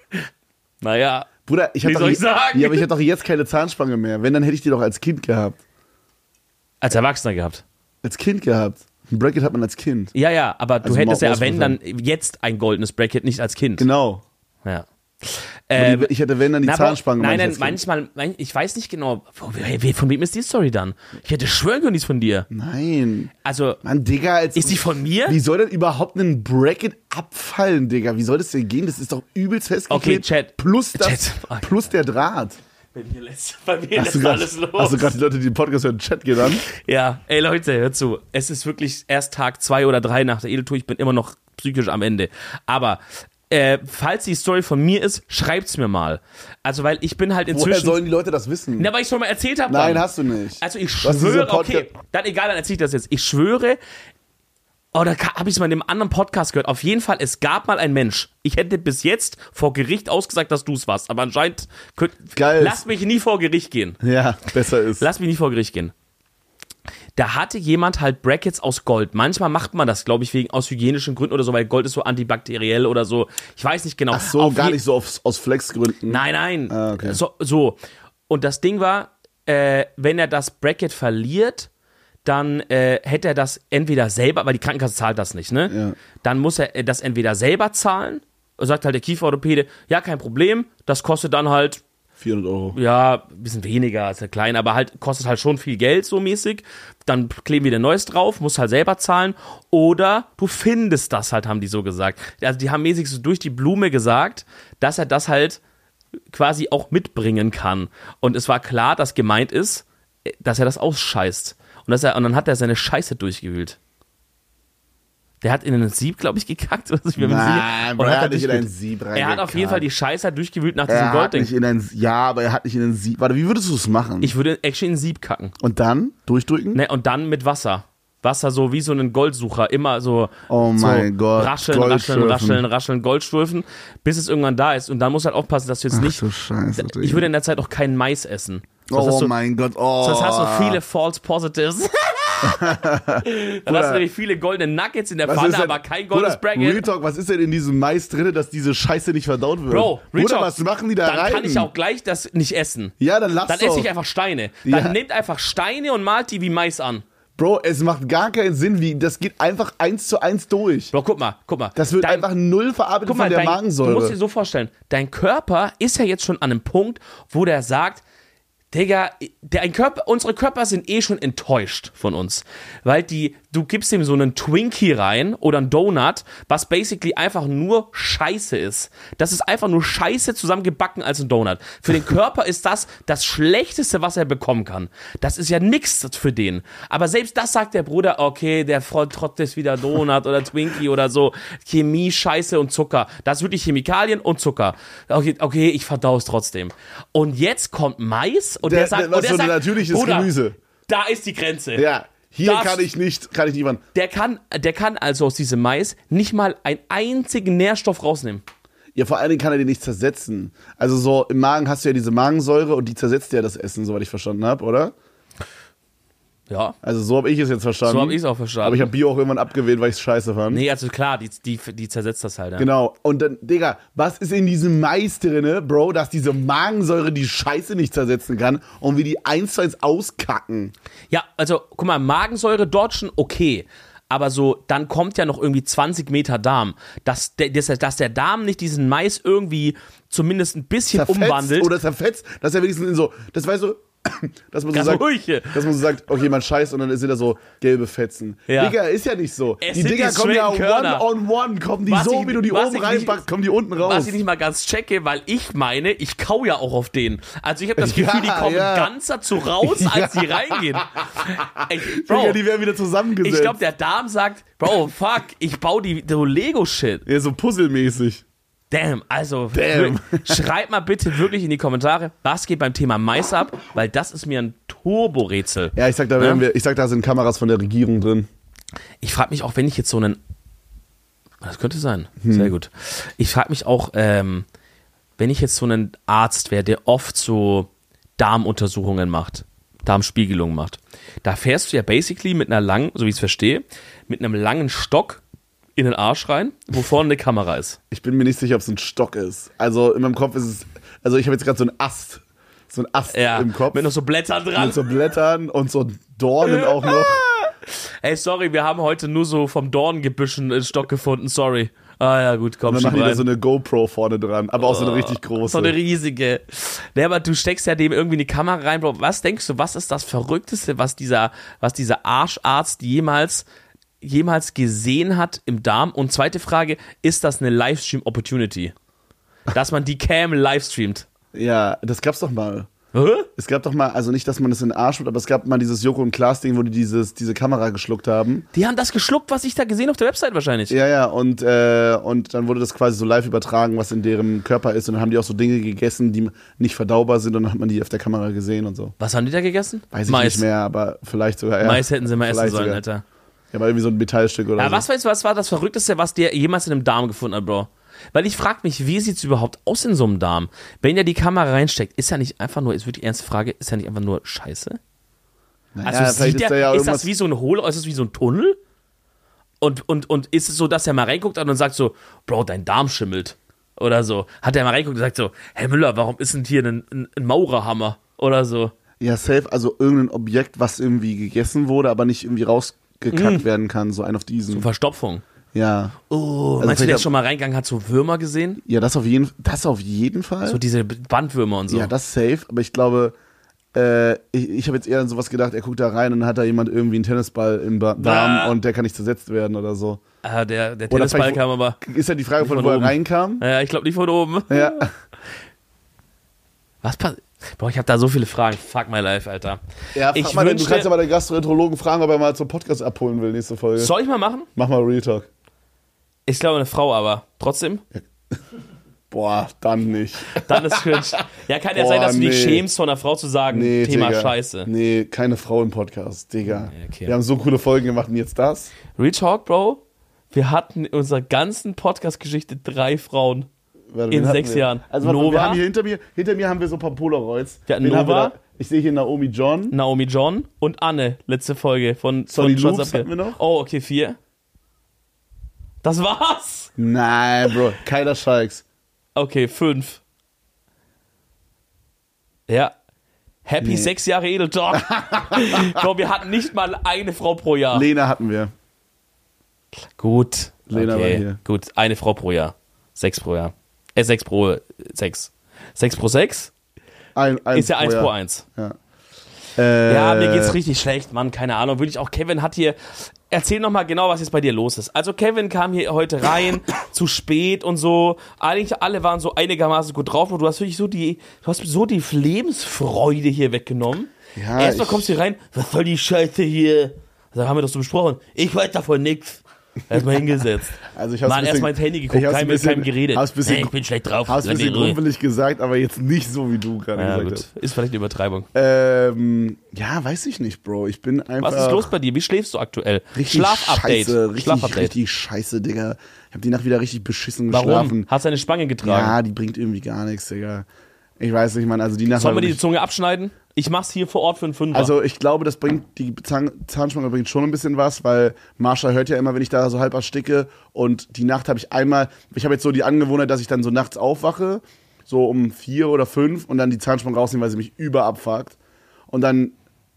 naja... Bruder, ich Wie hab doch soll ich je- sagen? Ja, aber ich hab doch jetzt keine Zahnspange mehr. Wenn, dann hätte ich die doch als Kind gehabt. Als Erwachsener gehabt. Als Kind gehabt. Ein Bracket hat man als Kind. Ja, ja, aber du Also hättest ja, Maus- wenn, dann jetzt ein goldenes Bracket, nicht als Kind. Genau. Ja. Aber die, ich hätte, wenn, dann die Na, aber- Zahnspange. Nein, meine nein, ich als Kind. manchmal, ich weiß nicht genau, wo- wer- von wem ist die Story dann? Ich hätte schwören können, die ist von dir. Nein. Also, Mann, Digga, als, ist die von mir? Wie soll denn überhaupt ein Bracket abfallen, Digga? Wie soll das denn gehen? Das ist doch übelst festgeklebt. Okay, Chat. Plus, das, Chat. plus der Draht. Bei mir lässt, bei mir Hast lässt du grad- alles los. Hast du gerade die Leute, die den Podcast hören, Chat genannt? Ja, ey Leute, hört zu. Es ist wirklich erst Tag zwei oder drei nach der Edeltour. Ich bin immer noch psychisch am Ende. Aber äh, falls die Story von mir ist, schreibt's mir mal. Also, weil ich bin halt Woher inzwischen... sollen die Leute das wissen? Na, weil ich schon mal erzählt habe. Nein, dann. hast du nicht. Also ich Du hast diese schwöre, Podca- okay, dann egal, dann erzähl ich das jetzt. Ich schwöre, oder habe ich es mal in einem anderen Podcast gehört, auf jeden Fall, es gab mal einen Mensch. Ich hätte bis jetzt vor Gericht ausgesagt, dass du es warst, aber anscheinend, könnt, Geil. lass mich nie vor Gericht gehen. Ja, besser ist. Lass mich nie vor Gericht gehen. Da hatte jemand halt Brackets aus Gold. Manchmal macht man das, glaube ich, wegen aus hygienischen Gründen oder so, weil Gold ist so antibakteriell oder so. Ich weiß nicht genau. Ach so, Auf gar je- nicht so auf, aus Flexgründen. Nein, nein. Ah, okay. so, so. Und das Ding war, äh, wenn er das Bracket verliert, dann äh, hätte er das entweder selber, weil die Krankenkasse zahlt das nicht, ne? Ja. Dann muss er das entweder selber zahlen, sagt halt der Kieferorthopäde, ja, kein Problem, das kostet dann halt, vierhundert Euro. ja, ein bisschen weniger als der kleine, aber halt kostet halt schon viel Geld so mäßig. Dann kleben wir wieder Neues drauf, musst halt selber zahlen. Oder du findest das halt, haben die so gesagt. Also die haben mäßig so durch die Blume gesagt, dass er das halt quasi auch mitbringen kann. Und es war klar, dass gemeint ist, dass er das ausscheißt. Und, dass er, und dann hat er seine Scheiße durchgewühlt. Der hat in einen Sieb, glaube ich, gekackt. Oder so, ich bin mir Nein, sicher. Bro, Und er hat hat nicht in durchgewühlt. einen Sieb Er hat auf jeden Fall die Scheiße halt durchgewühlt nach diesem Er hat Goldding. nicht in einen, ja, aber er hat nicht in den Sieb. Warte, wie würdest du es machen? Ich würde actually in einen Sieb kacken. Und dann durchdrücken? Ne, und dann mit Wasser. Wasser so wie so ein Goldsucher. Immer so, Oh so mein Gott, rascheln, rascheln, Goldschürfen. rascheln, rascheln, Goldschürfen, bis es irgendwann da ist. Und dann musst du halt aufpassen, dass du jetzt Ach nicht... du Scheiße, Digga. Ich würde in der Zeit auch keinen Mais essen. Sonst hast Oh du, mein Gott, oh. sonst hast du viele False Positives. Dann hast du nämlich viele goldene Nuggets in der Was Pfanne, ist denn- aber kein goldenes Bruder, Bracket. Real Talk, was ist denn in diesem Mais drin, dass diese Scheiße nicht verdaut wird? Bro, Real Bruder, Talk, was machen die da dann rein? kann ich auch gleich das nicht essen. Ja, dann lass Dann doch. esse ich einfach Steine. Dann Ja. nehmt einfach Steine und malt die wie Mais an. Bro, es macht gar keinen Sinn, wie das geht einfach eins zu eins durch. Bro, guck mal, guck mal. Das wird Dein- einfach null verarbeitet Guck mal, von der dein, Magensäure. du musst dir so vorstellen, dein Körper ist ja jetzt schon an einem Punkt, wo der sagt, Digga, dein Körper, unsere Körper sind eh schon enttäuscht von uns. Weil die, du gibst ihm so einen Twinkie rein oder einen Donut, was basically einfach nur Scheiße ist. Das ist einfach nur Scheiße zusammengebacken als ein Donut. Für den Körper ist das das Schlechteste, was er bekommen kann. Das ist ja nichts für den. Aber selbst das sagt der Bruder, okay, der Trott ist wieder Donut oder Twinkie oder so. Chemie, Scheiße und Zucker. Das ist wirklich Chemikalien und Zucker. Okay, okay, ich verdau es trotzdem. Und jetzt kommt Mais und der, Der- sagt, der- was und der so ein sagt natürliches Bruder, Gemüse. da ist die Grenze. Ja, hier Das- kann ich nicht, kann ich nicht wann. Der kann, der kann also aus diesem Mais nicht mal einen einzigen Nährstoff rausnehmen. Ja, vor allen Dingen kann er den nicht zersetzen. Also so im Magen hast du ja diese Magensäure und die zersetzt ja das Essen, soweit ich verstanden habe, oder? Ja. Also so habe ich es jetzt verstanden. So habe ich es auch verstanden. Aber ich habe Bio auch irgendwann abgewählt, weil ich es scheiße fand. Nee, also klar, die, die, die zersetzt das halt. Ja. Genau. Und dann, Digga, was ist in diesem Mais drinne, Bro, dass diese Magensäure die Scheiße nicht zersetzen kann und wir die eins zu eins auskacken? Ja, also guck mal, Magensäure dort schon okay. Aber so, dann kommt ja noch irgendwie zwanzig Meter Darm. Dass der, dass, dass der Darm nicht diesen Mais irgendwie zumindest ein bisschen Zerfetzt umwandelt. oder zerfetzt, dass er wenigstens in so, das weißt du, dass man so Ganz sagt, ruhig hier. dass man so sagt, okay, man scheißt und dann sind da so gelbe Fetzen. Ja. Digga, ist ja nicht so. Es die sind Dinger die kommen ja straighten Körner. one on one, kommen die Was so, ich- wie du die was oben ich reinpackst, nicht- kommen die unten raus. Was ich nicht mal ganz checke, weil ich meine, ich kau ja auch auf denen. Also ich habe das Gefühl, Ja, die kommen ja. ganzer zu raus, als die reingehen. Ich, Bro, Digga, die werden wieder zusammengesetzt. ich glaube, der Darm sagt, Bro, fuck, ich baue die so Lego-Shit. ja, so puzzelmäßig. Damn, also Damn. schreibt mal bitte wirklich in die Kommentare, was geht beim Thema Mais ab, weil das ist mir ein Turbo-Rätsel. Ja, ich sag, da Ja? werden wir, ich sag, da sind Kameras von der Regierung drin. Ich frage mich auch, wenn ich jetzt so einen, das könnte sein, Hm. sehr gut. Ich frage mich auch, ähm, wenn ich jetzt so einen Arzt wäre, der oft so Darmuntersuchungen macht, Darmspiegelungen macht, da fährst du ja basically mit einer langen, so wie ich es verstehe, mit einem langen Stock in den Arsch rein, wo vorne eine Kamera ist. Ich bin mir nicht sicher, ob es ein Stock ist. Also in meinem Kopf ist es, also ich habe jetzt gerade so einen Ast, so einen Ast Ja, im Kopf. mit noch so Blättern dran. Mit so Blättern und so Dornen auch noch. Ey, sorry, wir haben heute nur so vom Dorngebüsch einen Stock gefunden, sorry. Ah ja, gut, komm, Und dann schieb machen die da rein. so eine GoPro vorne dran, aber auch so eine richtig große. So eine riesige. Ne, aber du steckst ja dem irgendwie eine Kamera rein, Bro. Was denkst du, was ist das Verrückteste, was dieser, was dieser Arscharzt jemals, jemals gesehen hat im Darm? Und zweite Frage, ist das eine Livestream-Opportunity? Dass man die Cam livestreamt? Ja, das gab's doch mal. Hä? Es gab doch mal, also nicht, dass man das in den Arsch wird, aber es gab mal dieses Joko und Klaas-Ding, wo die dieses, diese Kamera geschluckt haben. Die haben das geschluckt, was ich da gesehen auf der Website wahrscheinlich. Ja, ja, und, äh, und dann wurde das quasi so live übertragen, was in deren Körper ist. Und dann haben die auch so Dinge gegessen, die nicht verdaubar sind. Und dann hat man die auf der Kamera gesehen und so. Was haben die da gegessen? Weiß ich Mais. nicht mehr, aber vielleicht sogar. Ja, Mais hätten sie mal essen vielleicht sollen, sogar. Alter. Ja, aber irgendwie so ein Metallstück oder Ja, so. was weißt du, was war das Verrückteste, was der jemals in einem Darm gefunden hat, Bro? Weil ich frage mich, wie sieht's überhaupt aus in so einem Darm? Wenn der die Kamera reinsteckt, ist ja nicht einfach nur, ist wirklich die ernste Frage, ist ja nicht einfach nur Scheiße? Naja, Also vielleicht sieht ist der, da ja ist das irgendwas- wie so ein Hohl, ist das wie so ein Tunnel? Und, und, und ist es so, dass er mal reinguckt und sagt so, Bro, dein Darm schimmelt? Oder so. Hat er mal reinguckt und sagt so, Herr Müller, warum ist denn hier ein, ein, ein Maurerhammer? Oder so. Ja, safe, also irgendein Objekt, was irgendwie gegessen wurde, aber nicht irgendwie rausgekackt Mm. werden kann, so ein auf diesen. Verstopfung. Ja. Oh, Also meinst du, der vielleicht ist schon mal reingegangen, hat so Würmer gesehen? Ja, das auf jeden, das auf jeden Fall. So diese Bandwürmer und so. Ja, das safe, aber ich glaube, äh, ich, ich habe jetzt eher an sowas gedacht, er guckt da rein und dann hat da jemand irgendwie einen Tennisball im ba- Darm Ah. und der kann nicht zersetzt werden oder so. Ah, der, der Oder Tennisball vielleicht- kam aber. Ist ja die Frage, von, von wo er oben. reinkam. Ja, ich glaube nicht von oben. Ja. Was passiert? Boah, ich habe da so viele Fragen. Fuck my life, Alter. Ja, Ich frag mal, den- du wünschte- kannst aber den Gastroenterologen fragen, ob er mal zum Podcast abholen will, nächste Folge. Soll ich mal machen? Mach mal Real Talk. Ich glaube eine Frau, aber trotzdem. Boah, dann nicht. Dann ist cringe. Ja, kann ja Boah, sein, dass du dich nee. schämst, von einer Frau zu sagen, Nee, Thema Digga. Scheiße. Nee, keine Frau im Podcast, Digga. Nee, okay. Wir haben so coole Folgen gemacht und jetzt das. Real Talk, Bro. Wir hatten in unserer ganzen Podcast-Geschichte drei Frauen. Warte, In wen hatten sechs wir? Jahren. Also warte, Nova. wir haben hier hinter mir, hinter mir haben wir so ein paar Polaroids. Wir hatten Wen haben wir Nova. da? Ich sehe hier Naomi John. Naomi John und Anne, letzte Folge von, Sonny von Schwarz Loops Apfel. hatten wir noch. Oh, okay, vier. Das war's. Nein, Bro, keiner Scheiks. Okay, fünf. Ja. Happy Nee. sechs Jahre Edel Talk. Bro, wir hatten nicht mal eine Frau pro Jahr. Lena hatten wir. Gut. Lena okay. war hier. Gut, eine Frau pro Jahr. Sechs pro Jahr. Äh, sechs pro sechs. Sechs pro sechs Ein, ein ist ja eins Jahr. pro eins. Ja. Äh, Ja, mir geht's richtig schlecht, Mann, keine Ahnung. Wirklich auch Kevin hat hier. Erzähl nochmal genau, was jetzt bei dir los ist. Also Kevin kam hier heute rein, zu spät und so. Eigentlich alle waren so einigermaßen gut drauf, und du hast wirklich so die, du hast so die Lebensfreude hier weggenommen. Ja, Erstmal ich- kommst du hier rein, was soll die Scheiße hier? Da haben wir das so besprochen. Ich weiß davon nix. Erstmal hingesetzt. Also ich hab's Mann, ein bisschen- erstmal ins Handy geguckt, ich hab's kein ein mit bisschen- keinem geredet. hab's ein bisschen- Nee, ich bin schlecht drauf. Hast ein Lass mich bisschen in Ruhe. grumpelig gesagt, aber jetzt nicht so, wie du gerade Ja, gesagt gut. hast. Ist vielleicht eine Übertreibung. Ähm, ja, weiß ich nicht, Bro. Ich bin einfach. Was ist los bei dir? Wie schläfst du aktuell? Richtig Schlafupdate. scheiße, richtig, Schlafupdate. richtig scheiße, Digga. Ich habe die Nacht wieder richtig beschissen Warum? geschlafen. Hast du eine Spange getragen? Ja, die bringt irgendwie gar nichts, Digga. Ich weiß nicht, Mann. Also die Nacht Sollen wir war die wirklich- Zunge abschneiden? Ich mach's hier vor Ort für einen Fünfer. Also ich glaube, das bringt, die Zahn, Zahnspange bringt schon ein bisschen was, weil Marsha hört ja immer, wenn ich da so halb ersticke, und die Nacht habe ich einmal, ich habe jetzt so die Angewohnheit, dass ich dann so nachts aufwache, so um vier oder fünf, und dann die Zahnspange rausnehme, weil sie mich überabfuckt, und dann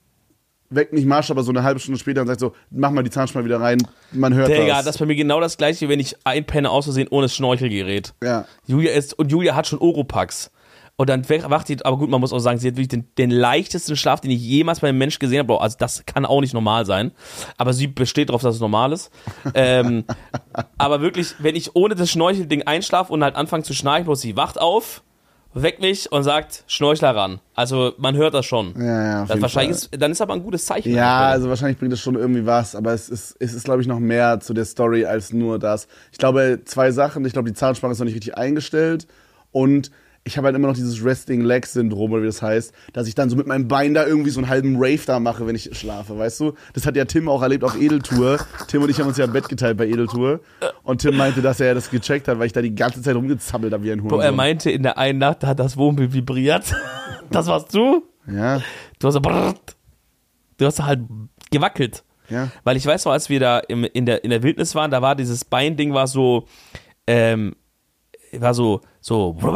weckt mich Marsha aber so eine halbe Stunde später und sagt so, mach mal die Zahnspange wieder rein, man hört Digga, was. das ist bei mir genau das gleiche, wenn ich einpenne aus Versehen ohne Schnorchelgerät. Ja. Julia ist, und Julia hat schon Oropax. Und dann wacht die, aber gut, man muss auch sagen, sie hat wirklich den, den leichtesten Schlaf, den ich jemals bei einem Menschen gesehen habe. Also das kann auch nicht normal sein. Aber sie besteht darauf, dass es normal ist. ähm, aber wirklich, wenn ich ohne das Schnorchelding einschlafe und halt anfange zu schnarchen, bloß sie wacht auf, weckt mich und sagt, Schnorchler ran. Also man hört das schon. Ja, ja, auf das jeden wahrscheinlich Fall. ist, dann ist aber ein gutes Zeichen. Ja, also wahrscheinlich bringt das schon irgendwie was, aber es ist, es ist glaube ich, noch mehr zu der Story als nur das. Ich glaube, zwei Sachen. Ich glaube, die Zahnspange ist noch nicht richtig eingestellt, und ich habe halt immer noch dieses Resting-Leg-Syndrom, oder wie das heißt, dass ich dann so mit meinem Bein da irgendwie so einen halben Rave da mache, wenn ich schlafe, weißt du? Das hat ja Tim auch erlebt auf Edeltour. Tim und ich haben uns ja ein Bett geteilt bei Edeltour, und Tim meinte, dass er das gecheckt hat, weil ich da die ganze Zeit rumgezappelt habe wie ein Huhn. Bro, er meinte, in der einen Nacht hat das Wohnmobil vibriert. Das warst du? Ja, Du hast so brrrt. Du hast halt gewackelt. ja. Weil ich weiß noch, als wir da im, in, der, in der Wildnis waren, da war dieses Beinding war so, ähm, war so, so, brupp.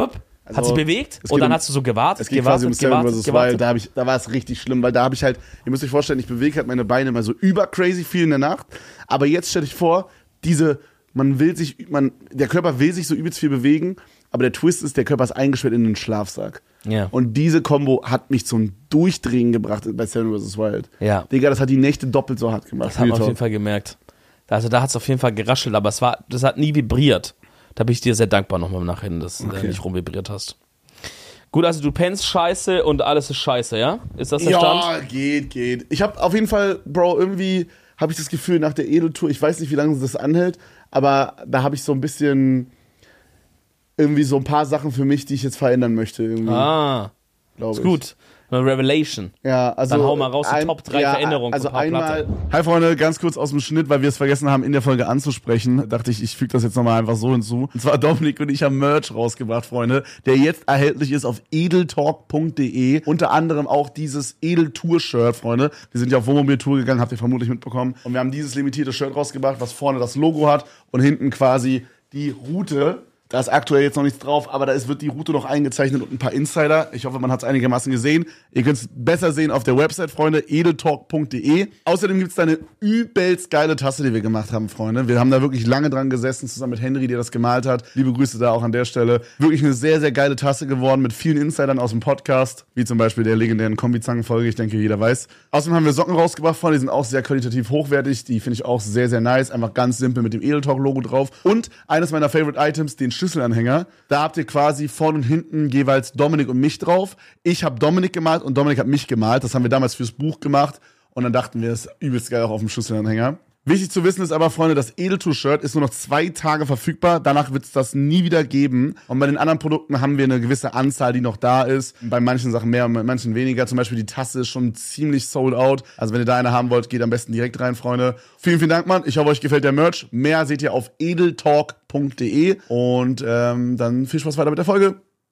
Hat sich bewegt und dann um, hast du so gewartet, es geht gewartet, quasi um gewartet, versus. gewartet. Da, da war es richtig schlimm, weil da habe ich halt, ihr müsst euch vorstellen, ich bewege halt meine Beine immer so über crazy viel in der Nacht, aber jetzt stell dich vor, diese, man will sich, man, der Körper will sich so übelst viel bewegen, aber der Twist ist, der Körper ist eingesperrt in den Schlafsack. Ja. Und diese Kombo hat mich zum Durchdrehen gebracht bei Seven versus. Wild. Ja. Digga, das hat die Nächte doppelt so hart gemacht. Das haben wir auf jeden Fall gemerkt. Also da hat es auf jeden Fall geraschelt, aber es war, das hat nie vibriert. Da bin ich dir sehr dankbar nochmal nachher, dass okay. du nicht rumvibriert hast. Gut, also du pennst scheiße und alles ist scheiße, ja? Ist das der ja, Stand? Ja, geht, geht. Ich habe auf jeden Fall, Bro, irgendwie habe ich das Gefühl nach der Edeltour, ich weiß nicht, wie lange das anhält, aber da habe ich so ein bisschen irgendwie so ein paar Sachen für mich, die ich jetzt verändern möchte. Irgendwie, ah, ist gut. Eine Revelation. Ja, also dann hau mal raus die ein, Top drei ja, Veränderungen. Also einmal. Hi Freunde, ganz kurz aus dem Schnitt, weil wir es vergessen haben, in der Folge anzusprechen, dachte ich, ich füge das jetzt nochmal einfach so hinzu. Und zwar Dominik und ich haben Merch rausgebracht, Freunde, der jetzt erhältlich ist auf edeltalk punkt de. Unter anderem auch dieses Edeltour-Shirt, Freunde. Wir sind ja auf Wohnmobil-Tour gegangen, habt ihr vermutlich mitbekommen. Und wir haben dieses limitierte Shirt rausgebracht, was vorne das Logo hat und hinten quasi die Route. Da ist aktuell jetzt noch nichts drauf, aber da ist, wird die Route noch eingezeichnet und ein paar Insider. Ich hoffe, man hat es einigermaßen gesehen. Ihr könnt es besser sehen auf der Website, Freunde, edeltalk punkt de. Außerdem gibt es da eine übelst geile Tasse, die wir gemacht haben, Freunde. Wir haben da wirklich lange dran gesessen, zusammen mit Henry, der das gemalt hat. Liebe Grüße da auch an der Stelle. Wirklich eine sehr, sehr geile Tasse geworden mit vielen Insidern aus dem Podcast, wie zum Beispiel der legendären Kombizangen-Folge, ich denke, jeder weiß. Außerdem haben wir Socken rausgebracht, Freunde, die sind auch sehr qualitativ hochwertig. Die finde ich auch sehr, sehr nice. Einfach ganz simpel mit dem Edeltalk-Logo drauf. Und eines meiner Favorite Items, den Schlüsselanhänger. Da habt ihr quasi vorne und hinten jeweils Dominik und mich drauf. Ich habe Dominik gemalt und Dominik hat mich gemalt. Das haben wir damals fürs Buch gemacht. Und dann dachten wir, das ist übelst geil auch auf dem Schlüsselanhänger. Wichtig zu wissen ist aber, Freunde, das Edeltour-Shirt ist nur noch zwei Tage verfügbar. Danach wird es das nie wieder geben. Und bei den anderen Produkten haben wir eine gewisse Anzahl, die noch da ist. Bei manchen Sachen mehr und bei manchen weniger. Zum Beispiel die Tasse ist schon ziemlich sold out. Also wenn ihr da eine haben wollt, geht am besten direkt rein, Freunde. Vielen, vielen Dank, Mann. Ich hoffe, euch gefällt der Merch. Mehr seht ihr auf edeltalk punkt de. Und ähm, dann viel Spaß weiter mit der Folge.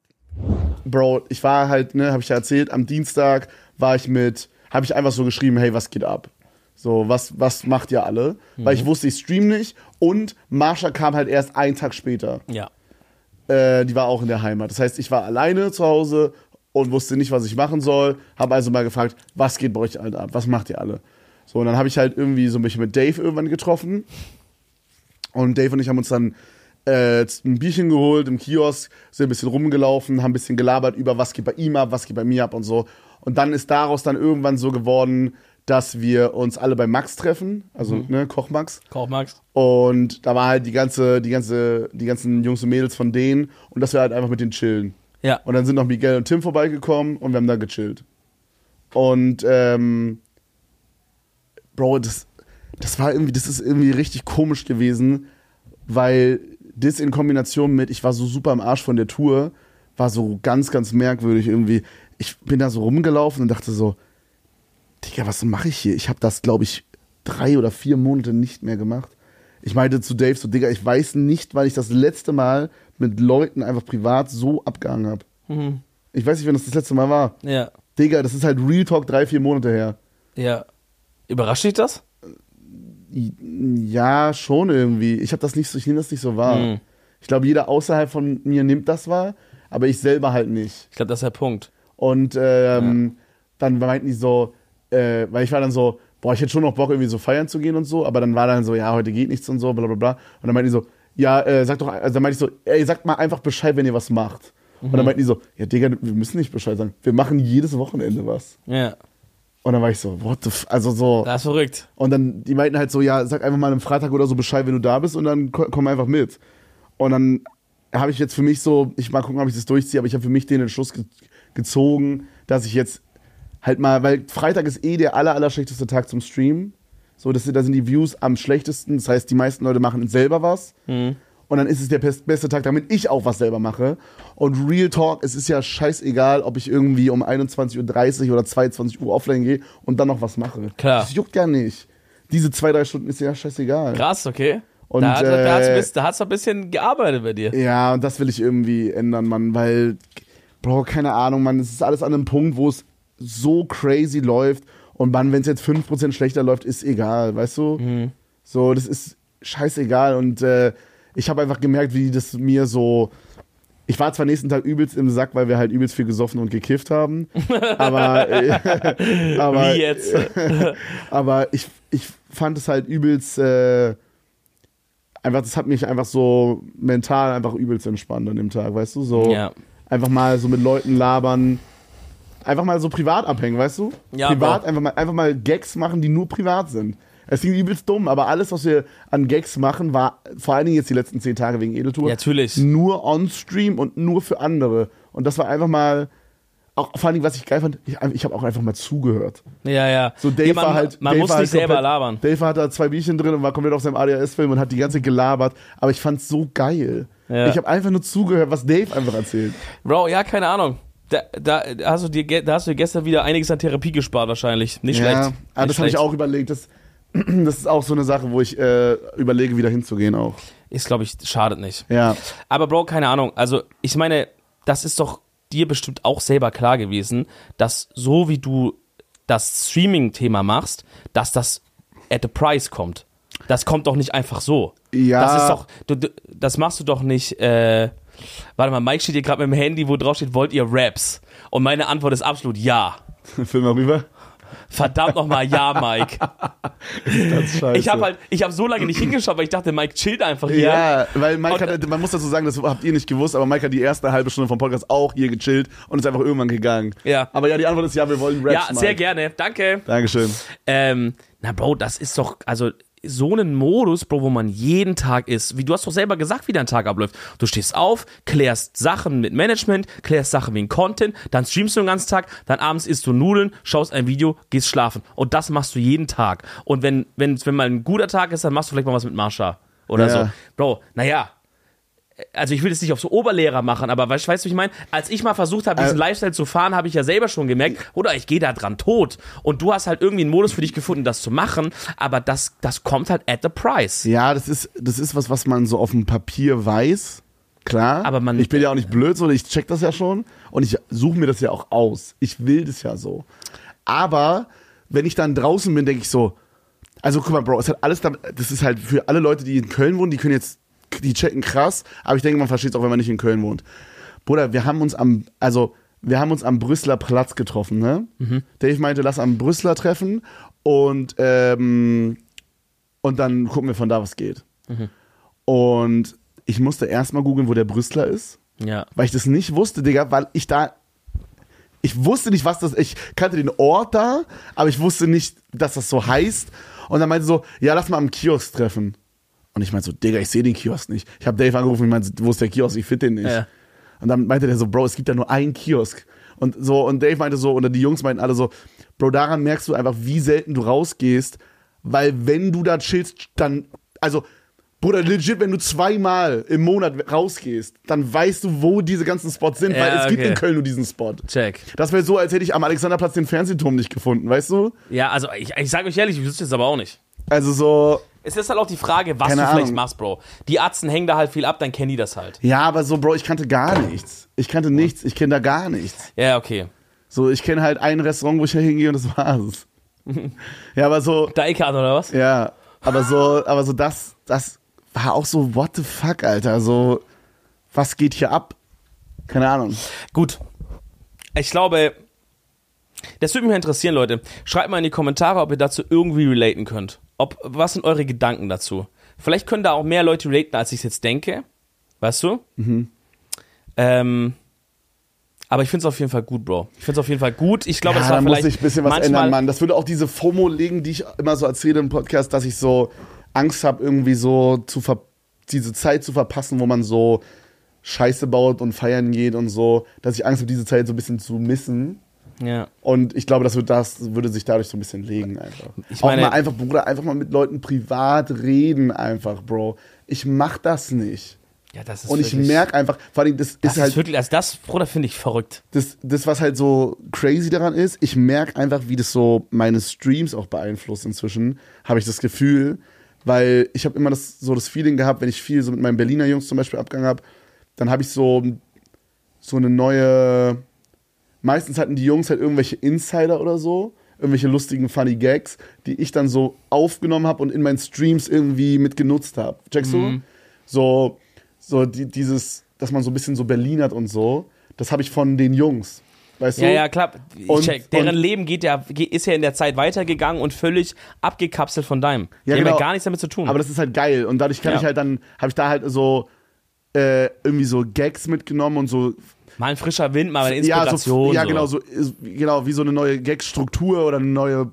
Bro, ich war halt, ne, habe ich ja erzählt, am Dienstag war ich mit, habe ich einfach so geschrieben, hey, was geht ab? So, was, was macht ihr alle? Mhm. Weil ich wusste, ich stream nicht. Und Marsha kam halt erst einen Tag später. Ja. Äh, die war auch in der Heimat. Das heißt, ich war alleine zu Hause und wusste nicht, was ich machen soll. Habe also mal gefragt, was geht bei euch alle ab? Was macht ihr alle? So, und dann habe ich halt irgendwie so mich mit Dave irgendwann getroffen. Und Dave und ich haben uns dann äh, ein Bierchen geholt im Kiosk, sind ein bisschen rumgelaufen, haben ein bisschen gelabert über, was geht bei ihm ab, was geht bei mir ab und so. Und dann ist daraus dann irgendwann so geworden, dass wir uns alle bei Max treffen, also mhm. ne, Koch Max. Koch Max. Und da war halt die ganze, die ganze, die ganzen Jungs und Mädels von denen und dass wir halt einfach mit denen chillen. Ja. Und dann sind noch Miguel und Tim vorbeigekommen und wir haben da gechillt. Und ähm, Bro, das, das war irgendwie, das ist irgendwie richtig komisch gewesen, weil das in Kombination mit, ich war so super am Arsch von der Tour, war so ganz, ganz merkwürdig irgendwie. Ich bin da so rumgelaufen und dachte so, Digga, was mache ich hier? Ich habe das, glaube ich, drei oder vier Monate nicht mehr gemacht. Ich meinte zu Dave so, Digga, ich weiß nicht, wann ich das letzte Mal mit Leuten einfach privat so abgehangen habe. Mhm. Ich weiß nicht, wann das das letzte Mal war. Ja. Digga, das ist halt Real Talk drei, vier Monate her. Ja. Überrascht dich das? Ja, schon irgendwie. Ich habe das nicht so, ich nehme das nicht so wahr. Mhm. Ich glaube, jeder außerhalb von mir nimmt das wahr, aber ich selber halt nicht. Ich glaube, das ist der Punkt. Und ähm, ja. dann meinten die so, äh, weil ich war dann so, boah, ich hätte schon noch Bock, irgendwie so feiern zu gehen und so, aber dann war dann so, ja, heute geht nichts und so, bla bla bla. Und dann meinten die so, ja, äh, sag doch, also dann meinte ich so, ey, sagt mal einfach Bescheid, wenn ihr was macht. Mhm. Und dann meinten die so, ja, Digga, wir müssen nicht Bescheid sagen, wir machen jedes Wochenende was. Ja. Und dann war ich so, what the f-, also so. Das ist verrückt. Und dann, die meinten halt so, ja, sag einfach mal am Freitag oder so Bescheid, wenn du da bist und dann komm einfach mit. Und dann habe ich jetzt für mich so, ich mal gucken, ob ich das durchziehe, aber ich habe für mich den Entschluss ge- gezogen, dass ich jetzt halt mal, weil Freitag ist eh der aller, aller schlechteste Tag zum Streamen. So, das, da sind die Views am schlechtesten. Das heißt, die meisten Leute machen selber was. Mhm. Und dann ist es der beste Tag, damit ich auch was selber mache. Und Real Talk, es ist ja scheißegal, ob ich irgendwie um einundzwanzig Uhr dreißig oder zweiundzwanzig Uhr offline gehe und dann noch was mache. Klar. Das juckt gar nicht. Diese zwei, drei Stunden ist ja scheißegal. Krass, okay. Und, da hat äh, da hat's ein bisschen gearbeitet bei dir. Ja, und das will ich irgendwie ändern, Mann, weil, Bro, keine Ahnung, Mann, es ist alles an einem Punkt, wo es so crazy läuft und Mann, wenn es jetzt fünf Prozent schlechter läuft, ist egal, weißt du? Mhm. So, das ist scheißegal und äh, ich habe einfach gemerkt, wie das mir so ich war zwar nächsten Tag übelst im Sack, weil wir halt übelst viel gesoffen und gekifft haben, aber, äh, aber, Wie jetzt? aber ich, ich fand es halt übelst, äh, einfach, das hat mich einfach so mental einfach übelst entspannt an dem Tag, weißt du, so Ja. einfach mal so mit Leuten labern, einfach mal so privat abhängen, weißt du? Ja, privat Bro. einfach mal, einfach mal Gags machen, die nur privat sind. Es klingt übelst dumm, aber alles, was wir an Gags machen, war vor allen Dingen jetzt die letzten zehn Tage wegen Edeltour. Ja, natürlich. Nur on-stream und nur für andere. Und das war einfach mal, auch vor allen Dingen, was ich geil fand, ich, ich habe auch einfach mal zugehört. Ja, ja. So Dave ja, man war halt, man Dave muss war nicht halt selber komplett, labern. Dave hatte da zwei Bierchen drin und war komplett auf seinem A D H S-Film und hat die ganze Zeit gelabert. Aber ich fand's so geil. Ja. Ich habe einfach nur zugehört, was Dave einfach erzählt. Bro, ja, keine Ahnung. Da, da, hast du dir, da hast du dir gestern wieder einiges an Therapie gespart wahrscheinlich. Nicht Ja, schlecht. aber Nicht das habe ich schlecht. auch überlegt. Das, das ist auch so eine Sache, wo ich äh, überlege, wieder hinzugehen auch. Ist, glaube ich, schadet nicht. Ja. Aber Bro, keine Ahnung. Also, ich meine, das ist doch dir bestimmt auch selber klar gewesen, dass so wie du das Streaming-Thema machst, dass das at the price kommt. Das kommt doch nicht einfach so. Ja. Das ist doch, du, du, das machst du doch nicht, äh, warte mal, Mike steht hier gerade mit dem Handy, wo drauf steht, wollt ihr Raps? Und meine Antwort ist absolut ja. Film mal rüber. Verdammt nochmal, ja, Mike. Das ist scheiße. Ich habe halt, ich habe so lange nicht hingeschaut, weil ich dachte, Mike chillt einfach hier. Ja, weil Mike Und- hat, man muss dazu sagen, das habt ihr nicht gewusst, aber Mike hat die erste halbe Stunde vom Podcast auch hier gechillt und ist einfach irgendwann gegangen. Ja. Aber ja, die Antwort ist ja, wir wollen Raps, Ja, sehr Mike. gerne. Danke. Dankeschön. Ähm, na, Bro, das ist doch, also so einen Modus, Bro, wo man jeden Tag ist. Wie du hast doch selber gesagt, wie dein Tag abläuft. Du stehst auf, klärst Sachen mit Management, klärst Sachen wegen Content, dann streamst du den ganzen Tag, dann abends isst du Nudeln, schaust ein Video, gehst schlafen. Und das machst du jeden Tag. Und wenn, wenn, wenn mal ein guter Tag ist, dann machst du vielleicht mal was mit Marsha. Oder Ja. so. Bro, naja. Also ich will das nicht auf so Oberlehrer machen, aber weißt, weißt du, wie ich meine? Als ich mal versucht habe, diesen Äh. Lifestyle zu fahren, habe ich ja selber schon gemerkt, oder ich gehe da dran tot. Und du hast halt irgendwie einen Modus für dich gefunden, das zu machen, aber das, das kommt halt at the price. Ja, das ist, das ist was, was man so auf dem Papier weiß. Klar. Aber man- ich bin ja auch nicht blöd, so, ich check das ja schon. Und ich suche mir das ja auch aus. Ich will das ja so. Aber wenn ich dann draußen bin, denke ich so, also guck mal, Bro, es hat alles damit, das ist halt für alle Leute, die in Köln wohnen, die können jetzt, die checken krass, aber ich denke, man versteht es auch, wenn man nicht in Köln wohnt. Bruder, wir haben uns am, also, wir haben uns am Brüsseler Platz getroffen, ne? Mhm. Dave meinte, lass am Brüsseler treffen und, ähm, und dann gucken wir von da, was geht. Mhm. Und ich musste erstmal googeln, wo der Brüsseler ist, Ja. weil ich das nicht wusste, Digga, weil ich da, ich wusste nicht, was das, ich kannte den Ort da, aber ich wusste nicht, dass das so heißt. Und dann meinte so, ja, lass mal am Kiosk treffen. Und ich meinte so, Digga, ich sehe den Kiosk nicht. Ich habe Dave angerufen und ich meinte, wo ist der Kiosk? Ich finde den nicht. Ja. Und dann meinte der so, Bro, es gibt ja nur einen Kiosk. Und so, und Dave meinte so, oder die Jungs meinten alle so, Bro, daran merkst du einfach, wie selten du rausgehst, weil wenn du da chillst, dann, also, Bruder, legit, wenn du zweimal im Monat rausgehst, dann weißt du, wo diese ganzen Spots sind, Ja, weil es gibt okay. in Köln nur diesen Spot. Check. Das wäre so, als hätte ich am Alexanderplatz den Fernsehturm nicht gefunden, weißt du? Ja, also ich, ich sage euch ehrlich, ich wüsste es aber auch nicht. Also so, Es ist halt auch die Frage, was Keine du vielleicht Ahnung. machst, Bro. Die Atzen hängen da halt viel ab, dann kennen die das halt. ja, aber so, Bro, ich kannte gar nichts. Ich kannte nichts, ich kenne da gar nichts. Ja, okay. So, ich kenne halt ein Restaurant, wo ich da hingehe und das war's. Ja, aber so, Da Ekan oder was? ja, aber so, aber so das, das war auch so, what the fuck, Alter, so, was geht hier ab? Keine Ahnung. Gut. Ich glaube, das würde mich mal interessieren, Leute. Schreibt mal in die Kommentare, ob ihr dazu irgendwie relaten könnt. Ob, was sind eure Gedanken dazu? Vielleicht können da auch mehr Leute relaten, als ich es jetzt denke. Weißt du? Mhm. Ähm, aber ich finde es auf jeden Fall gut, Bro. Ich finde es auf jeden Fall gut. Ich glaube, Ja, es war da muss vielleicht sich ein bisschen was manchmal, ändern, Mann. Das würde auch diese FOMO legen, die ich immer so erzähle im Podcast, dass ich so Angst habe, irgendwie so zu ver diese Zeit zu verpassen, wo man so Scheiße baut und feiern geht und so, dass ich Angst habe, diese Zeit so ein bisschen zu missen. Ja. Und ich glaube, das, wird, das würde sich dadurch so ein bisschen legen einfach. Ich auch meine- mal einfach, Bruder, einfach mal mit Leuten privat reden einfach, Bro. Ich mach das nicht. Ja, das ist Und ich wirklich, merke einfach, vor allem, das, das ist halt ist wirklich, also das, Bruder, finde ich verrückt. das, das, was halt so crazy daran ist, ich merke einfach, wie das so meine Streams auch beeinflusst inzwischen, habe ich das Gefühl, weil ich habe immer das, so das Feeling gehabt, wenn ich viel so mit meinen Berliner Jungs zum Beispiel abgegangen habe, dann habe ich so, so eine neue, meistens hatten die Jungs halt irgendwelche Insider oder so, irgendwelche lustigen funny Gags, die ich dann so aufgenommen habe und in meinen Streams irgendwie mit genutzt habe. Checkst du? Mhm. So, so die, dieses, dass man so ein bisschen so Berlinert und so, das habe ich von den Jungs. Weißt Ja, du? ja, klar. Ich Und- check. Deren und- Leben geht ja, ge- ist ja in der Zeit weitergegangen und völlig abgekapselt von deinem. Die Ja, haben ja genau. gar nichts damit zu tun. Aber das ist halt geil. Und dadurch kann Ja. ich halt dann, habe ich da halt so äh, irgendwie so Gags mitgenommen und so. mal ein frischer Wind, mal eine Ja, Inspiration. so, ja so. genau, so, ist- genau, wie so eine neue Gag-Struktur oder eine neue.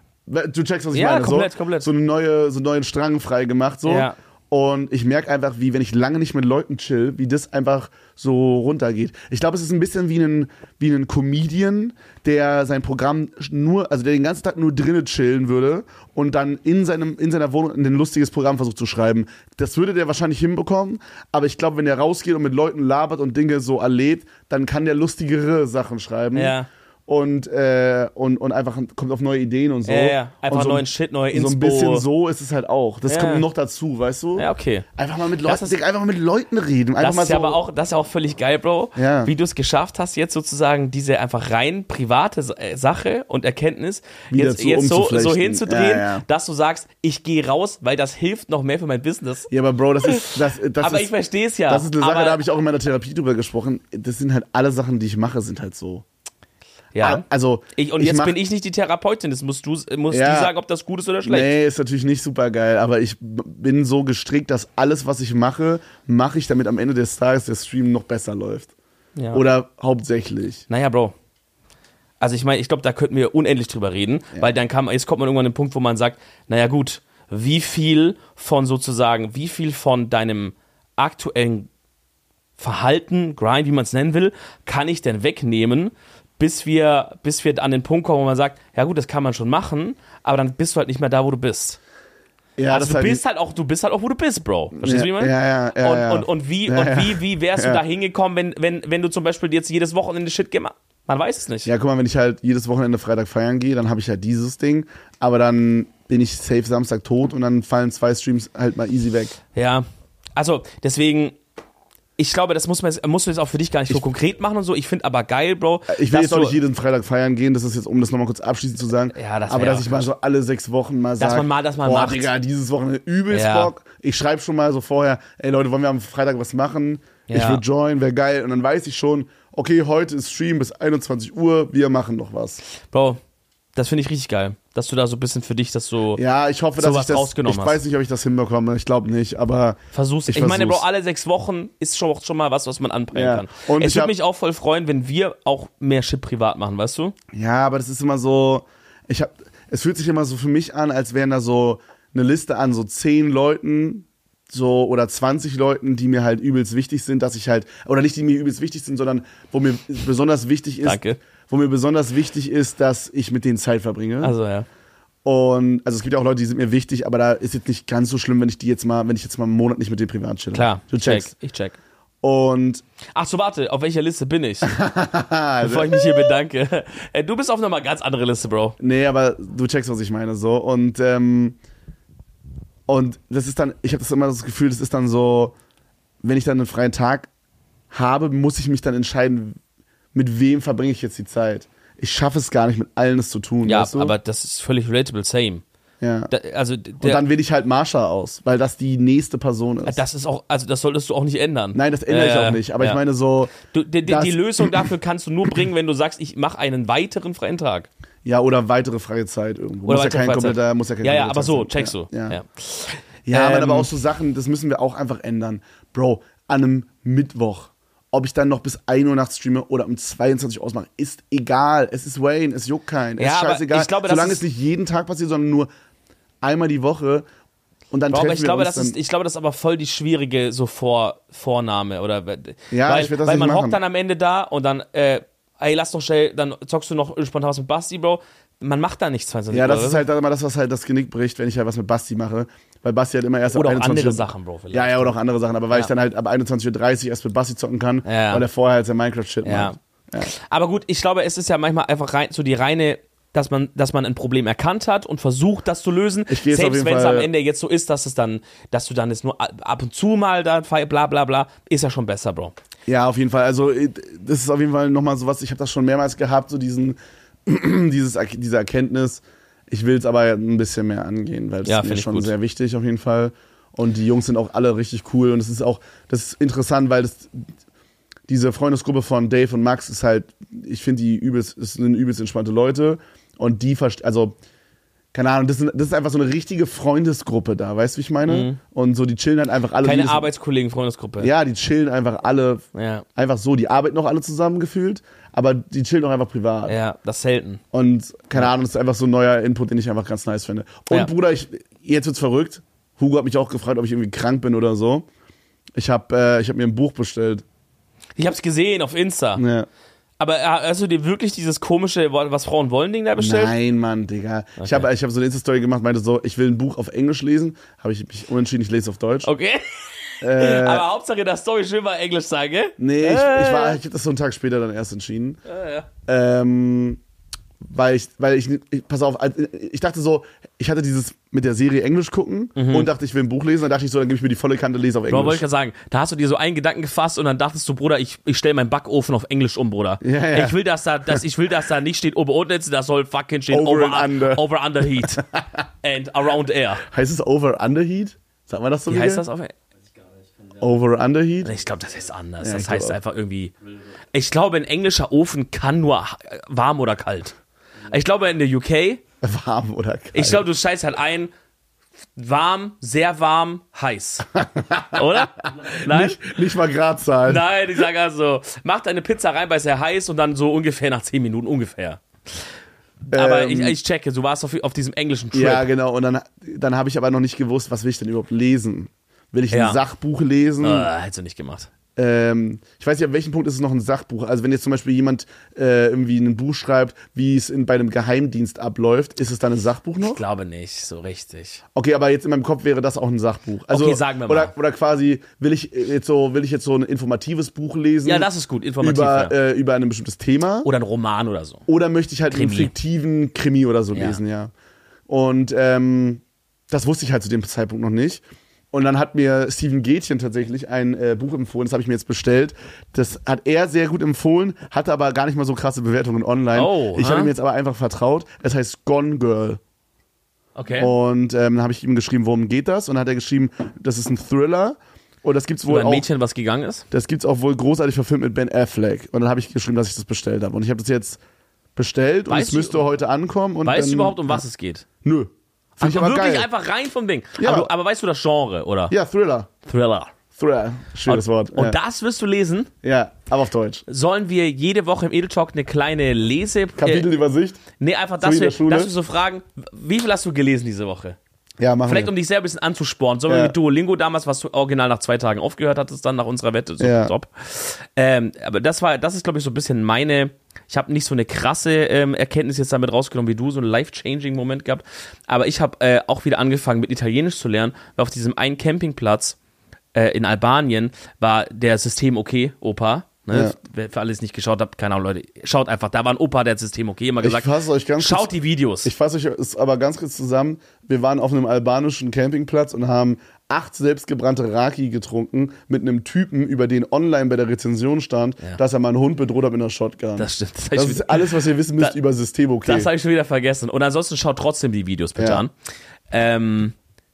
Du checkst, was ich Ja, meine. komplett, so, komplett. so eine neue, so einen neuen Strang frei gemacht. So. Ja. Und ich merke einfach, wie wenn ich lange nicht mit Leuten chill, wie das einfach so runtergeht. Ich glaube, es ist ein bisschen wie ein, wie ein Comedian, der sein Programm nur, also der den ganzen Tag nur drinnen chillen würde und dann in, seinem, in seiner Wohnung ein lustiges Programm versucht zu schreiben. Das würde der wahrscheinlich hinbekommen, aber ich glaube, wenn der rausgeht und mit Leuten labert und Dinge so erlebt, dann kann der lustigere Sachen schreiben. Ja. Und, äh, und, und einfach kommt auf neue Ideen und so. Ja, ja. Einfach und so, neuen Shit, neue Inspo. So ein bisschen so ist es halt auch. Das Ja. kommt noch dazu, weißt du? Ja, okay. Einfach mal mit Das Leuten, ist- einfach mal mit Leuten reden. Einfach Das mal ist ja so, aber auch, das ist ja auch völlig geil, Bro, Ja. wie du es geschafft hast, jetzt sozusagen diese einfach rein private Sa- äh, Sache und Erkenntnis Wieder jetzt, zu jetzt so, umzuflechten. so hinzudrehen, Ja, ja. dass du sagst, ich gehe raus, weil das hilft noch mehr für mein Business. Ja, aber Bro, das ist. Das, das aber ist, ich verstehe es ja. Das ist eine Sache, aber, da habe ich auch in meiner Therapie drüber gesprochen. Das sind halt alle Sachen, die ich mache, sind halt so. ja. Also. Ich, und jetzt mach, bin ich nicht die Therapeutin, das musst du musst Ja. die sagen, ob das gut ist oder schlecht. Nee, ist natürlich nicht super geil, aber ich b- bin so gestrickt, dass alles, was ich mache, mache ich, damit am Ende des Tages der Stream noch besser läuft. Ja. Oder hauptsächlich. Naja, Bro. Also ich meine, ich glaube, da könnten wir unendlich drüber reden, Ja. weil dann kam, jetzt kommt man irgendwann an den Punkt, wo man sagt, naja gut, wie viel von sozusagen, wie viel von deinem aktuellen Verhalten, Grind, wie man es nennen will, kann ich denn wegnehmen, bis wir, bis wir an den Punkt kommen, wo man sagt, ja gut, das kann man schon machen, aber dann bist du halt nicht mehr da, wo du bist. Ja, Also das du halt bist halt auch, du bist halt auch, wo du bist, Bro. Verstehst du, Ja, wie ich meine? ja, ja, ja, und, ja. und, und wie, Ja, und ja. wie, wie wärst Ja. du da hingekommen, wenn, wenn, wenn du zum Beispiel jetzt jedes Wochenende Shit gemacht? Man weiß es nicht. Ja, guck mal, wenn ich halt jedes Wochenende Freitag feiern gehe, dann habe ich halt dieses Ding, aber dann bin ich safe Samstag tot und dann fallen zwei Streams halt mal easy weg. Ja, also deswegen, ich glaube, das muss man jetzt, musst du jetzt auch für dich gar nicht so Ich- konkret machen und so. Ich finde aber geil, Bro. Ich will dass jetzt auch du- nicht jeden Freitag feiern gehen, das ist jetzt, um das nochmal kurz abschließend zu sagen, Ja, das aber wär dass auch ich mal so alle sechs Wochen mal sage, man mal- dass man boah, macht. Digga, dieses Wochenende übelst Ja. Bock. Ich schreibe schon mal so vorher, ey Leute, wollen wir am Freitag was machen? Ich Ja. würde joinen, wäre geil. Und dann weiß ich schon, okay, heute ist Stream bis einundzwanzig Uhr, wir machen noch was. Bro, das finde ich richtig geil, dass du da so ein bisschen für dich das so Ja, ich hoffe, dass Sowas ich das, rausgenommen ich hast. weiß nicht, ob ich das hinbekomme, ich glaube nicht, aber versuchst. Ich, ich meine, Bro, versuch's. alle sechs Wochen ist schon, schon mal was, was man anbringen Ja. kann. Und es ich würde hab- mich auch voll freuen, wenn wir auch mehr Shit privat machen, weißt du? ja, aber das ist immer so, ich hab, es fühlt sich immer so für mich an, als wären da so eine Liste an so zehn Leuten, so oder zwanzig Leuten, die mir halt übelst wichtig sind, dass ich halt, oder nicht die mir übelst wichtig sind, sondern wo mir besonders wichtig ist, Danke. wo mir besonders wichtig ist, dass ich mit denen Zeit verbringe. Also ja. Und also es gibt ja auch Leute, die sind mir wichtig, aber da ist jetzt nicht ganz so schlimm, wenn ich die jetzt mal, wenn ich jetzt mal einen Monat nicht mit denen privat chille. Klar, Du check. checkst. Ich check. Und Ach so, warte, auf welcher Liste bin ich? Bevor ich mich hier bedanke. Ey, du bist auf einer mal ganz andere Liste, Bro. nee, aber du checkst, was ich meine, so. Und, ähm, und das ist dann, ich habe das immer das Gefühl, das ist dann so, wenn ich dann einen freien Tag habe, muss ich mich dann entscheiden, mit wem verbringe ich jetzt die Zeit. Ich schaffe es gar nicht, mit allen es zu tun, Ja, weißt du? aber das ist völlig relatable, same. ja. Da, also, Und der, dann wähle ich halt Marsha aus, weil das die nächste Person ist. das ist auch, also das solltest du auch nicht ändern. Nein, das ändere ich Äh, auch nicht. Aber ja. ich meine so, Du, die, die, das- die Lösung dafür kannst du nur bringen, wenn du sagst, ich mache einen weiteren freien Tag. ja, oder weitere freie Zeit irgendwo. Oder muss ja weitere kein Freizeit. kompletter, muss ja kein Ja, ja, kompletter aber so, sein. checkst ja, du. Ja, Ja. ja Ähm, aber, aber auch so Sachen, das müssen wir auch einfach ändern. Bro, an einem Mittwoch, ob ich dann noch bis ein Uhr nachts streame oder um zweiundzwanzig Uhr ausmache, ist egal. Es ist Wayne, es juckt keinen. Es Ja, ist aber scheißegal. ich glaube, das Solange ist- es nicht jeden Tag passiert, sondern nur einmal die Woche. Und dann Bro, treffen aber ich wir glaube, uns das dann, ist, ich glaube, das ist aber voll die schwierige so Vor, Vorname. Oder, Ja, weil, ich werd das weil nicht man machen. hockt dann am Ende da und dann, äh, ey, lass doch schnell, dann zockst du noch spontan was mit Basti, Bro. Man macht da nichts zweiundzwanzig Ja, das Uhr, ist halt immer das, was halt das Genick bricht, wenn ich halt was mit Basti mache. Weil Basti halt immer erst ab Oder auch einundzwanzig andere Uhr Sachen, Bro. Vielleicht. Ja, ja, oder auch andere Sachen. Aber weil Ja. ich dann halt ab einundzwanzig Uhr dreißig erst mit Basti zocken kann, Ja. weil er vorher halt sein Minecraft-Shit Ja. macht. Ja. Aber gut, ich glaube, es ist ja manchmal einfach rein, so die reine, dass man, dass man ein Problem erkannt hat und versucht, das zu lösen. Ich gehe jetzt auf Selbst jeden wenn es Fall- am Ende jetzt so ist, dass es dann, dass du dann jetzt nur ab und zu mal da fei- bla bla bla, ist ja schon besser, Bro. Ja, auf jeden Fall. Also, äh, das ist auf jeden Fall nochmal sowas, ich habe das schon mehrmals gehabt, so diesen, dieses, diese Erkenntnis. Ich will es aber ein bisschen mehr angehen, weil das Ja, ist mir find ich schon gut. sehr wichtig auf jeden Fall. Und die Jungs sind auch alle richtig cool. Und es ist auch, das ist interessant, weil das, diese Freundesgruppe von Dave und Max ist halt, ich finde die übelst, es sind übelst entspannte Leute. Und die, also, keine Ahnung, das, sind, das ist einfach so eine richtige Freundesgruppe da, weißt du, wie ich meine? Mhm. Und so, die chillen halt einfach alle. Keine Arbeitskollegen-Freundesgruppe. Ja, die chillen einfach alle, ja. einfach so, die arbeiten auch alle zusammen gefühlt, aber die chillen auch einfach privat. Ja, das ist selten. Und, keine ja. Ahnung, das ist einfach so ein neuer Input, den ich einfach ganz nice finde. Und ja. Bruder, ich, jetzt wird's verrückt. Hugo hat mich auch gefragt, ob ich irgendwie krank bin oder so. Ich hab, äh, ich hab mir ein Buch bestellt. Ich hab's gesehen auf Insta. Ja. Aber hast du dir wirklich dieses komische, was Frauen wollen, Ding da bestellt? Nein, Mann, Digga. Okay. Ich habe ich hab so eine Insta-Story gemacht, meinte so, ich will ein Buch auf Englisch lesen. Habe ich mich umentschieden, ich lese es auf Deutsch. Okay. Äh, Aber Hauptsache, das Story schön mal Englisch sagen, gell? Nee, ich, äh. ich, war, ich habe das so einen Tag später dann erst entschieden. Äh, ja. Ähm, weil ich, weil ich, ich, pass auf, ich dachte so, ich hatte dieses mit der Serie Englisch gucken mhm. und dachte, ich will ein Buch lesen. Dann dachte ich so, dann gebe ich mir die volle Kante, lese auf Englisch. Bro, wollte ich gerade sagen, da hast du dir so einen Gedanken gefasst und dann dachtest du, Bruder, ich, ich stelle meinen Backofen auf Englisch um, Bruder. Ja, ja. Ich will, dass da, dass, ich will, dass da nicht steht Ober und Netze, das soll fucking stehen Over, over, under. over under heat and around air. Heißt es Over under heat? Sagt man das so? Wie heißt das auf Over under heat? Ich glaube, das heißt anders. Ja, das heißt einfach irgendwie. Ich glaube, ein englischer Ofen kann nur warm oder kalt. Ich glaube, in der U K. Warm oder kalt. Ich glaube, du scheißt halt ein. Warm, sehr warm, heiß. Oder? Nein? Nicht, nicht mal Gradzahlen. Nein, die sagen also, mach deine Pizza rein bei sehr heiß und dann so ungefähr nach zehn Minuten ungefähr. Aber ähm, ich, ich checke, du warst auf, auf diesem englischen Trip. Ja, genau. Und dann, dann habe ich aber noch nicht gewusst, was will ich denn überhaupt lesen? Will ich ein ja. Sachbuch lesen? Äh, hättest du nicht gemacht. Ähm, ich weiß nicht, an welchem Punkt ist es noch ein Sachbuch. Also wenn jetzt zum Beispiel jemand äh, irgendwie ein Buch schreibt, wie es in, bei einem Geheimdienst abläuft, ist es dann ein Sachbuch noch? Ich glaube nicht, so richtig. Okay, aber jetzt in meinem Kopf wäre das auch ein Sachbuch. Also, okay, sagen wir mal. Oder, oder quasi, will ich jetzt so, will ich jetzt so ein informatives Buch lesen? Ja, das ist gut, informativ. Über, ja. äh, über ein bestimmtes Thema. Oder ein Roman oder so. Oder möchte ich halt Krimi. einen fiktiven Krimi oder so ja. lesen, ja. Und ähm, das wusste ich halt zu dem Zeitpunkt noch nicht. Und dann hat mir Steven Gätchen tatsächlich ein äh, Buch empfohlen, das habe ich mir jetzt bestellt. Das hat er sehr gut empfohlen, hatte aber gar nicht mal so krasse Bewertungen online. Oh, ich ha? habe ihm jetzt aber einfach vertraut. Es heißt Gone Girl. Okay. Und ähm, dann habe ich ihm geschrieben, worum geht das? Und dann hat er geschrieben, das ist ein Thriller. Und das gibt's wohl Über ein auch, Mädchen, was gegangen ist? Das gibt's auch wohl großartig verfilmt mit Ben Affleck. Und dann habe ich geschrieben, dass ich das bestellt habe. Und ich habe das jetzt bestellt und weißt es müsste du, heute ankommen. Und weißt dann, du überhaupt, um was es geht? Nö. Finde ich aber aber wirklich geil. einfach rein vom Ding. Ja. Aber, du, aber weißt du das Genre, oder? Ja, Thriller. Thriller. Thriller. Schönes und, Wort. Und ja. das wirst du lesen? Ja, aber auf Deutsch. Sollen wir jede Woche im Edel Talk eine kleine Lese... Kapitelübersicht? Äh, nee, einfach, dass so wir, dass wir so fragen, wie viel hast du gelesen diese Woche? Ja, machen Vielleicht wir. um dich selber ein bisschen anzuspornen. So wie Ja. mit Duolingo damals, was du original nach zwei Tagen aufgehört hattest, dann nach unserer Wette. So Ja. top. Ähm, aber das war, das ist, glaube ich, so ein bisschen meine... Ich habe nicht so eine krasse ähm, Erkenntnis jetzt damit rausgenommen wie du, so einen life-changing Moment gehabt. Aber ich habe äh, auch wieder angefangen mit Italienisch zu lernen, weil auf diesem einen Campingplatz äh, in Albanien war der System okay, Opa. Ne? Ja. Für alle, die es nicht geschaut habt, keine Ahnung, Leute, schaut einfach. Da war ein Opa, der hat System okay immer gesagt. Ich fasse euch ganz schaut kurz, die Videos. Ich fasse euch ist aber ganz kurz zusammen. Wir waren auf einem albanischen Campingplatz und haben acht selbstgebrannte Raki getrunken mit einem Typen, über den online bei der Rezension stand, Ja. dass er mal einen Hund bedroht hat mit einer Shotgun. Das stimmt. Das, Das ist alles, was ihr wissen müsst Da- über System okay. Das habe ich schon wieder vergessen. Und ansonsten schaut trotzdem die Videos bitte Ja. an. Ähm,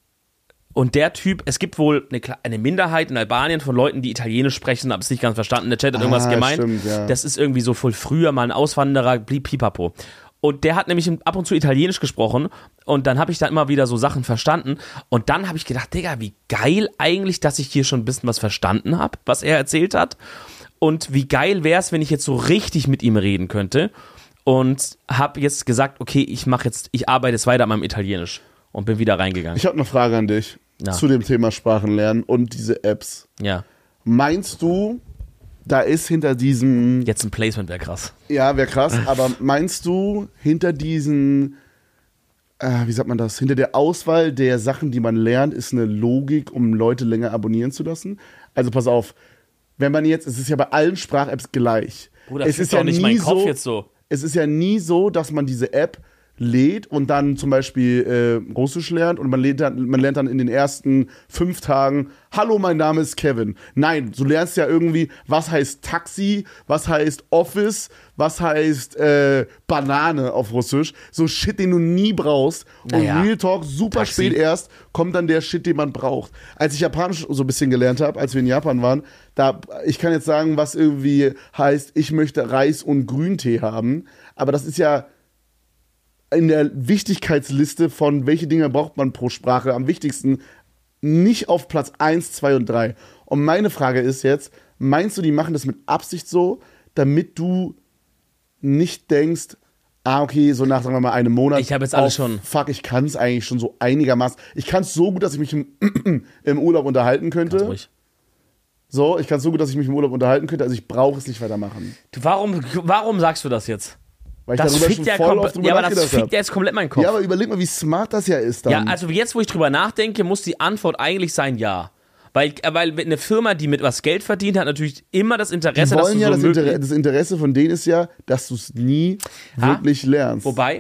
und der Typ, es gibt wohl eine, Kle- eine Minderheit in Albanien von Leuten, die Italienisch sprechen, habe es nicht ganz verstanden. Der Chat hat irgendwas Ah, gemeint. stimmt, ja. Das ist irgendwie so voll früher mal ein Auswanderer, blieb pipapo. Und der hat nämlich ab und zu Italienisch gesprochen und dann habe ich da immer wieder so Sachen verstanden und dann habe ich gedacht, Digga, wie geil eigentlich, dass ich hier schon ein bisschen was verstanden habe, was er erzählt hat und wie geil wäre es, wenn ich jetzt so richtig mit ihm reden könnte und habe jetzt gesagt, okay, ich mache jetzt, ich arbeite jetzt weiter an meinem Italienisch und bin wieder reingegangen. Ich habe eine Frage an dich Ja. zu dem Thema Sprachenlernen und diese Apps. Ja, Meinst du, da ist hinter diesem, jetzt ein Placement wäre krass. ja, wäre krass, aber meinst du, hinter diesen, äh, wie sagt man das, hinter der Auswahl der Sachen, die man lernt, ist eine Logik, um Leute länger abonnieren zu lassen? Also pass auf, wenn man jetzt, es ist ja bei allen Sprach-Apps gleich. Bruder, es fühlt ist doch ja nicht nie meinen Kopf so, jetzt so. Es ist ja nie so, dass man diese App lädt und dann zum Beispiel äh, Russisch lernt und man lernt, dann, man lernt dann in den ersten fünf Tagen, hallo, mein Name ist Kevin. Nein, du lernst ja irgendwie, was heißt Taxi, was heißt Office, was heißt äh, Banane auf Russisch. So Shit, den du nie brauchst. Naja. Und Real Talk, super Taxi. spät erst, kommt dann der Shit, den man braucht. Als ich Japanisch so ein bisschen gelernt habe, als wir in Japan waren, da, ich kann jetzt sagen, was irgendwie heißt, ich möchte Reis und Grüntee haben, aber das ist ja in der Wichtigkeitsliste von welche Dinge braucht man pro Sprache am wichtigsten nicht auf Platz eins, zwei und drei. Und meine Frage ist jetzt, meinst du, die machen das mit Absicht so, damit du nicht denkst, ah, okay, so nach, sagen wir mal, einem Monat. Ich habe jetzt alles schon. Fuck, ich kann es eigentlich schon so einigermaßen. Ich kann es so gut, dass ich mich im, im Urlaub unterhalten könnte. Ganz ruhig. So, ich kann es so gut, dass ich mich im Urlaub unterhalten könnte. Also ich brauche es nicht weitermachen. Du, warum, warum sagst du das jetzt? Weil ich Das darüber fickt schon ja, voll komplett- oft drüber ja, aber das nachgedacht fickt habe. ja jetzt komplett meinen Kopf. Ja, aber überleg mal, wie smart das ja ist dann. Ja, also jetzt, wo ich drüber nachdenke, muss die Antwort eigentlich sein ja. Weil, weil eine Firma, die mit was Geld verdient, hat natürlich immer das die Interesse, dass wollen du ja, so das, möglich- Interesse, das Interesse von denen ist ja, dass du es nie Ha? wirklich lernst. Wobei,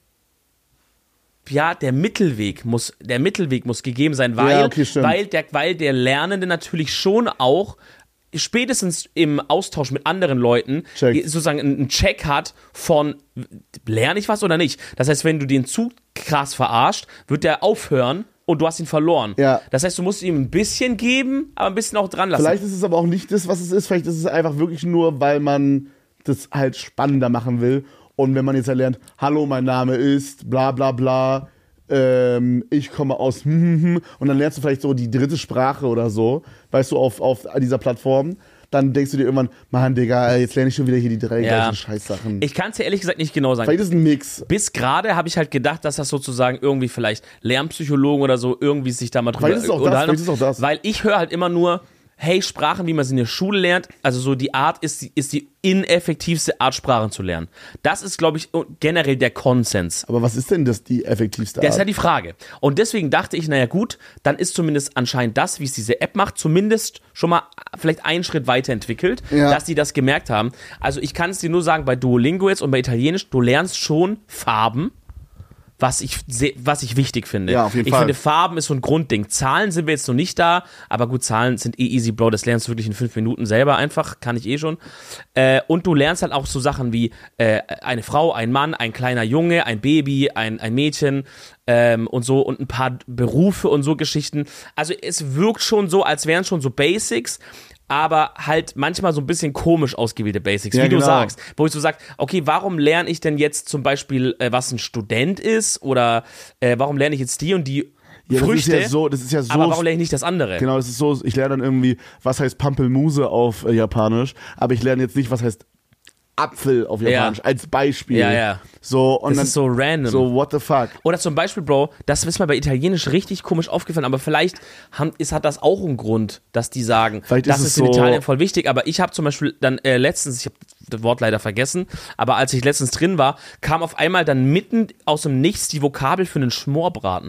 ja, der Mittelweg muss, der Mittelweg muss gegeben sein, weil, Ja, okay, stimmt. weil, der, weil der Lernende natürlich schon auch spätestens im Austausch mit anderen Leuten Check. sozusagen einen Check hat von, lerne ich was oder nicht. Das heißt, wenn du den zu krass verarscht, wird der aufhören und du hast ihn verloren. Ja. Das heißt, du musst ihm ein bisschen geben, aber ein bisschen auch dran lassen. Vielleicht ist es aber auch nicht das, was es ist. Vielleicht ist es einfach wirklich nur, weil man das halt spannender machen will. Und wenn man jetzt erlernt, hallo, mein Name ist bla bla bla, ähm, ich komme aus hm, hm, hm, und dann lernst du vielleicht so die dritte Sprache oder so, weißt du, auf, auf dieser Plattform, dann denkst du dir irgendwann, Mann, Digga, jetzt lerne ich schon wieder hier die drei Ja. gleichen Scheißsachen. Ich kann es dir ehrlich gesagt nicht genau sagen. Vielleicht ist es ein Mix. Bis gerade habe ich halt gedacht, dass das sozusagen irgendwie vielleicht Lernpsychologen oder so irgendwie sich da mal drüber Vielleicht ist es auch das, unterhalten. vielleicht ist es auch das. Weil ich höre halt immer nur, hey, Sprachen, wie man sie in der Schule lernt, also so die Art ist die, ist die ineffektivste Art, Sprachen zu lernen. Das ist, glaube ich, generell der Konsens. Aber was ist denn das die effektivste Das ist ja Art? die Frage. Und deswegen dachte ich, naja gut, dann ist zumindest anscheinend das, wie es diese App macht, zumindest schon mal vielleicht einen Schritt weiterentwickelt, Ja. dass die das gemerkt haben. Also ich kann es dir nur sagen, bei Duolingo jetzt und bei Italienisch, du lernst schon Farben, was ich, se- was ich wichtig finde. Ja, auf jeden ich Fall. finde, Farben ist so ein Grundding. Zahlen sind wir jetzt noch nicht da, aber gut, Zahlen sind eh easy, Bro, das lernst du wirklich in fünf Minuten selber einfach, kann ich eh schon. Äh, und du lernst halt auch so Sachen wie äh, eine Frau, ein Mann, ein kleiner Junge, ein Baby, ein, ein Mädchen ähm, und so und ein paar Berufe und so Geschichten. Also es wirkt schon so, als wären schon so Basics, aber halt manchmal so ein bisschen komisch ausgewählte Basics, Ja, wie du genau. sagst. Wo ich so sag, okay, warum lerne ich denn jetzt zum Beispiel, äh, was ein Student ist oder äh, warum lerne ich jetzt die und die Ja, das Früchte, ist ja so, das ist ja so. aber warum lerne ich nicht das andere? Genau, das ist so, ich lerne dann irgendwie, was heißt Pampelmuse auf äh, Japanisch, aber ich lerne jetzt nicht, was heißt Apfel auf Japanisch, Ja. als Beispiel. Ja, ja. So, und Das dann, ist so random. so, what the fuck? Oder zum Beispiel, Bro, das ist mir bei Italienisch richtig komisch aufgefallen, aber vielleicht haben, ist, hat das auch einen Grund, dass die sagen, Vielleicht das ist ist, es in so- Italien voll wichtig, aber ich habe zum Beispiel dann äh, letztens, ich habe das Wort leider vergessen, aber als ich letztens drin war, kam auf einmal dann mitten aus dem Nichts die Vokabel für einen Schmorbraten.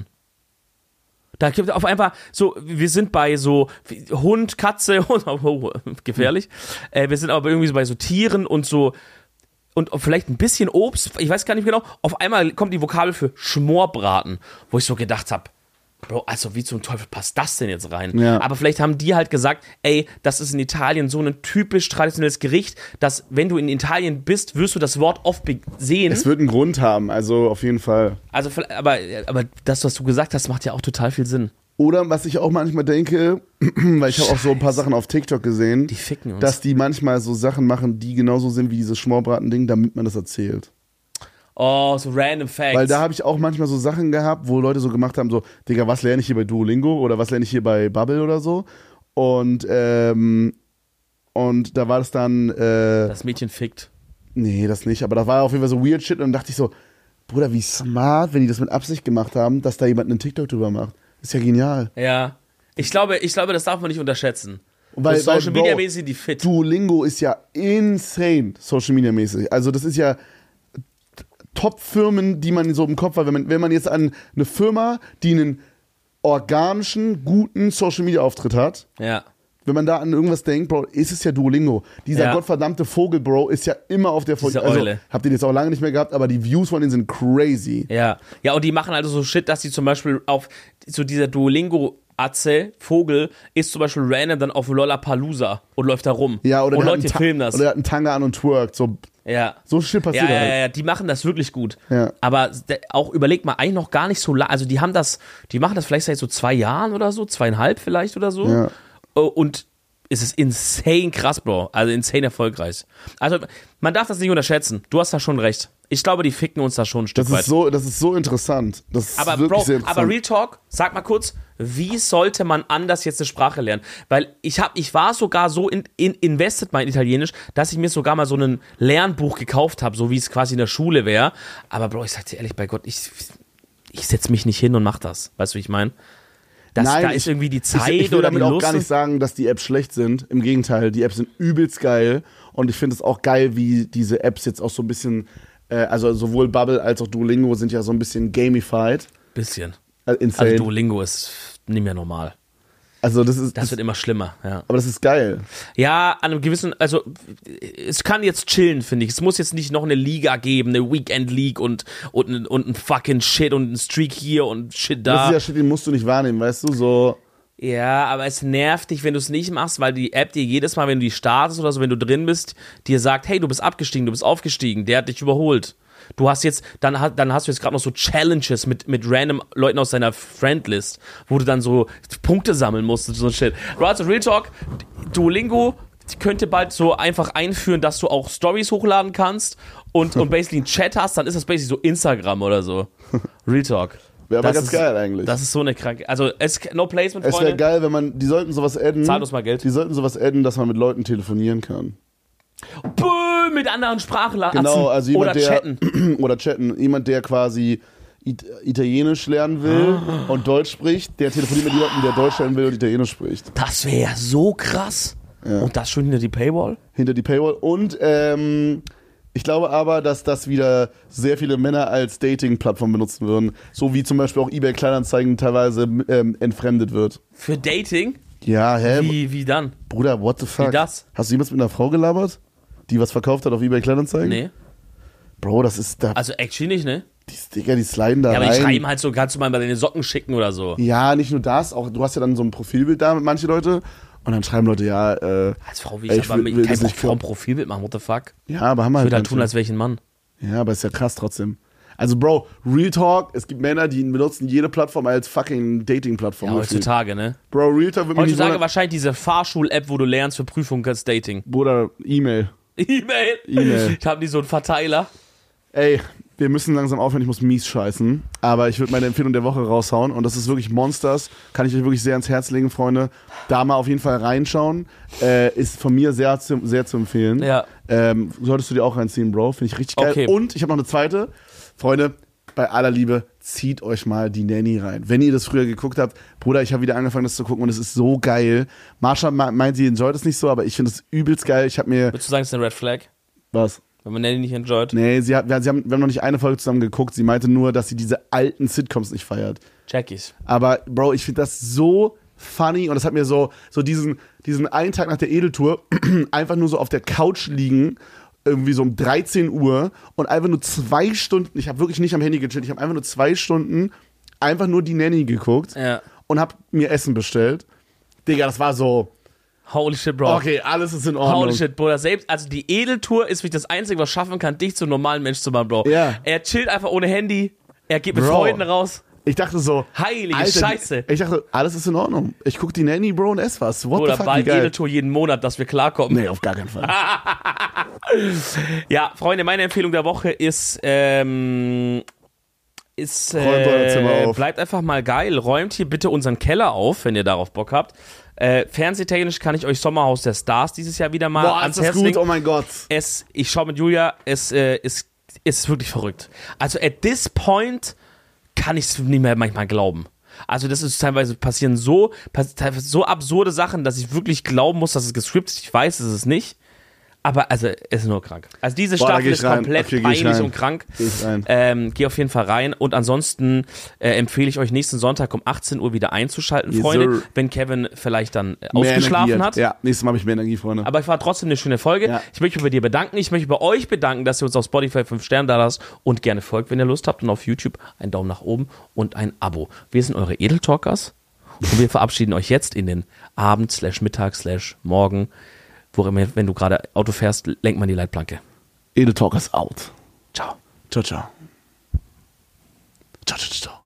Da gibt es auf einmal so, wir sind bei so Hund, Katze, oh, gefährlich. Äh, wir sind aber irgendwie so bei so Tieren und so und vielleicht ein bisschen Obst, ich weiß gar nicht genau. Auf einmal kommt die Vokabel für Schmorbraten, wo ich so gedacht habe, Bro, also wie zum Teufel passt das denn jetzt rein? Ja. Aber vielleicht haben die halt gesagt, ey, das ist in Italien so ein typisch traditionelles Gericht, dass wenn du in Italien bist, wirst du das Wort oft be- sehen. Es wird einen Grund haben, also auf jeden Fall. Also, aber, aber das, was du gesagt hast, macht ja auch total viel Sinn. Oder was ich auch manchmal denke, weil ich habe auch so ein paar Sachen auf TikTok gesehen, Die ficken uns. dass die manchmal so Sachen machen, die genauso sind wie dieses Schmorbraten-Ding, damit man das erzählt. Oh, so random Facts. Weil da habe ich auch manchmal so Sachen gehabt, wo Leute so gemacht haben, so, Digga, was lerne ich hier bei Duolingo oder was lerne ich hier bei Bubble oder so. Und, ähm, und da war das dann, äh, das Mädchen fickt. nee, das nicht, aber das war auf jeden Fall so weird shit und dann dachte ich so, Bruder, wie smart, wenn die das mit Absicht gemacht haben, dass da jemand einen TikTok drüber macht. Ist ja genial. Ja. Ich glaube, ich glaube, das darf man nicht unterschätzen. Weil, so Social weil, Media Bro, mäßig die fit. Duolingo ist ja insane Social Media mäßig. Also das ist ja Top-Firmen, die man so im Kopf hat. Wenn man, wenn man jetzt an eine Firma, die einen organischen, guten Social Media Auftritt hat, Ja. wenn man da an irgendwas denkt, Bro, ist es ja Duolingo. Dieser Ja. gottverdammte Vogel, Bro, ist ja immer auf der Folge. Diese Also, Eule. habt ihr jetzt auch lange nicht mehr gehabt, aber die Views von denen sind crazy. Ja. Ja, und die machen also so Shit, dass die zum Beispiel auf so dieser Duolingo Atze, Vogel, ist zum Beispiel random dann auf Lollapalooza und läuft da rum. Ja, oder und der hat Leute einen Ta- filmen das. Oder der hat einen Tanga an und twerkt. So, Ja. so Shit Ja, passiert ja, halt. ja, ja, die machen das wirklich gut. Ja. Aber de- auch überleg mal, eigentlich noch gar nicht so lang. Also die haben das, die machen das vielleicht seit so zwei Jahren oder so, zweieinhalb vielleicht oder so. Ja. Oh, und es ist insane krass, Bro. Also insane erfolgreich. Also man darf das nicht unterschätzen. Du hast da schon recht. Ich glaube, die ficken uns da schon ein Stück Das weit. ist so, das ist so interessant. Das ist Aber wirklich Bro, sehr interessant. aber Real Talk, sag mal kurz, wie sollte man anders jetzt eine Sprache lernen? Weil ich hab, ich war sogar so in, in invested mal in Italienisch, dass ich mir sogar mal so ein Lernbuch gekauft habe, so wie es quasi in der Schule wäre. Aber Bro, ich sag dir ehrlich, bei Gott, ich, ich setz mich nicht hin und mach das. Weißt du, wie ich meine? Nein, Da ich- ist irgendwie die Zeit ich, ich will oder damit die auch Lust. gar nicht sagen, dass die Apps schlecht sind. Im Gegenteil, die Apps sind übelst geil. Und ich finde es auch geil, wie diese Apps jetzt auch so ein bisschen, äh, also sowohl Bubble als auch Duolingo sind ja so ein bisschen gamified. Bisschen. Äh, insane. Also Duolingo ist nicht mehr normal. Also das ist, Das das, wird immer schlimmer, ja. aber das ist geil. Ja, an einem gewissen, also es kann jetzt chillen, finde ich. Es muss jetzt nicht noch eine Liga geben, eine Weekend League und, und, ein- und ein fucking Shit und ein Streak hier und Shit Das da. ist ja Shit, den musst du nicht wahrnehmen, weißt du, so. Ja, aber es nervt dich, wenn du es nicht machst, weil die App dir jedes Mal, wenn du die startest oder so, wenn du drin bist, dir sagt, hey, du bist abgestiegen, du bist aufgestiegen, der hat dich überholt. Du hast jetzt, dann, ha- dann hast du jetzt gerade noch so Challenges mit, mit random Leuten aus deiner Friendlist, wo du dann so Punkte sammeln musst und so Shit. Bro, also Real Talk, Duolingo könnte bald so einfach einführen, dass du auch Stories hochladen kannst und, und basically einen Chat hast, dann ist das basically so Instagram oder so. Real Talk. Wäre aber Das ganz ist- geil eigentlich. Das ist so eine kranke, also es, no placement, Es Freunde. wäre geil, wenn man, die sollten sowas adden. Zahlt uns mal Geld. Die sollten sowas adden, dass man mit Leuten telefonieren kann. Bäh, mit anderen Sprachen Genau, also jemand, oder der, chatten. oder chatten, jemand, der quasi It Italienisch lernen will Ah. und Deutsch spricht, der telefoniert mit jemandem, der Deutsch lernen will und Italienisch spricht. Das wäre ja so krass. Ja. Und das schon hinter die Paywall? Hinter die Paywall. Und ähm, ich glaube aber, dass das wieder sehr viele Männer als Dating-Plattform benutzen würden. So wie zum Beispiel auch eBay Kleinanzeigen teilweise ähm, entfremdet wird. Für Dating? Ja, hä? Wie, wie dann? Bruder, what the fuck? Wie das? Hast du jemals mit einer Frau gelabert, die was verkauft hat auf eBay Kleinanzeigen? Nee. Bro, das ist da. Also actually nicht, ne? Die Sticker, die sliden da Ja, aber rein. die schreiben halt so, kannst du mal bei deine Socken schicken oder so. Ja, nicht nur das, auch du hast ja dann so ein Profilbild da mit manche Leute und dann schreiben Leute, ja, äh, Als Frau will Ey, ich, ich aber will- mit will kein das nicht Frau ein vor- Profilbild machen, what the fuck? ja, aber haben wir Ich halt würde halt manche. tun, als wäre ich ein Mann. Ja, aber ist ja krass trotzdem. Also Bro, Real Talk, es gibt Männer, die benutzen jede Plattform als fucking Dating-Plattform. Ja, gefühlt. heutzutage, ne? Bro, Real Talk wird mich nicht Heutzutage wundern. wahrscheinlich diese Fahrschul-App, wo du lernst für Prüfungen als Dating. Bruder, E-Mail. E-Mail. E-Mail. Ich habe die so einen Verteiler. Ey, wir müssen langsam aufhören, ich muss mies scheißen. Aber ich würde meine Empfehlung der Woche raushauen und das ist wirklich Monsters. Kann ich euch wirklich sehr ans Herz legen, Freunde. Da mal auf jeden Fall reinschauen. Äh, ist von mir sehr zu, sehr zu empfehlen. Ja. Ähm, solltest du dir auch reinziehen, Bro. Finde ich richtig geil. Okay. Und ich habe noch eine zweite. Freunde, bei aller Liebe, zieht euch mal die Nanny rein. Wenn ihr das früher geguckt habt, Bruder, ich habe wieder angefangen, das zu gucken und es ist so geil. Marsha me- meint, sie enjoyt es nicht so, aber ich finde es übelst geil. Ich habe mir... Würdest du sagen, es ist eine Red Flag? Was? Wenn man Nanny nicht enjoyt? Nee, sie hat, wir, sie haben, wir haben noch nicht eine Folge zusammen geguckt. Sie meinte nur, dass sie diese alten Sitcoms nicht feiert. Check ich. Aber, Bro, ich finde das so funny und das hat mir so, so diesen, diesen einen Tag nach der Edeltour einfach nur so auf der Couch liegen, irgendwie so um dreizehn Uhr und einfach nur zwei Stunden, ich habe wirklich nicht am Handy gechillt, ich habe einfach nur zwei Stunden einfach nur die Nanny geguckt Ja. und habe mir Essen bestellt. Digga, das war so, Holy shit, Bro. okay, alles ist in Ordnung. Holy shit, Bruder. Selbst, also die Edeltour ist wirklich das Einzige, was schaffen kann, dich zum normalen Mensch zu machen, Bro. Ja. Er chillt einfach ohne Handy. Er geht mit Bro. Freunden raus. Ich dachte so, Heilige Alter, Scheiße. Ich dachte, alles ist in Ordnung. Ich guck die Nanny, Bro, und ess was. What Oder the fuck, wie bald geil. Edeltour jeden Monat, dass wir klarkommen. Nee, auf gar keinen Fall. Ja, Freunde, meine Empfehlung der Woche ist, ähm, ist, Räumt euer Zimmer äh, auf. bleibt einfach mal geil. Räumt hier bitte unseren Keller auf, wenn ihr darauf Bock habt. Äh, Fernsehtechnisch kann ich euch Sommerhaus der Stars dieses Jahr wieder mal Boah, ans ist das Herz gut, legen. oh mein Gott. Es, ich schaue mit Julia, es äh, ist, ist wirklich verrückt. Also at this point kann ich es nicht mehr manchmal glauben. Also das ist teilweise passieren so, pass, teilweise so absurde Sachen, dass ich wirklich glauben muss, dass es gescriptet ist. Ich weiß, es ist nicht. Aber also, es ist nur krank. Also diese Boah, da Staffel geh ich ist rein. komplett Okay, geh ich peinlich rein. und krank. Geh ich rein. Ähm, geh auf jeden Fall rein. Und ansonsten äh, empfehle ich euch nächsten Sonntag um achtzehn Uhr wieder einzuschalten, Yes, Freunde, sir. wenn Kevin vielleicht dann äh, Mehr ausgeschlafen Energie hat. Ja, nächstes Mal habe ich mehr Energie, Freunde. Aber es war trotzdem eine schöne Folge. Ja. Ich möchte mich bei dir bedanken. Ich möchte bei euch bedanken, dass ihr uns auf Spotify fünf Sterne da lasst und gerne folgt, wenn ihr Lust habt. Und auf YouTube einen Daumen nach oben und ein Abo. Wir sind eure Edeltalkers und wir verabschieden euch jetzt in den Abend, slash Mittag, slash Morgen. Wo immer, wenn du gerade Auto fährst, lenk mal die Leitplanke. Edeltalkers out. Ciao. Ciao, ciao. Ciao, ciao, ciao.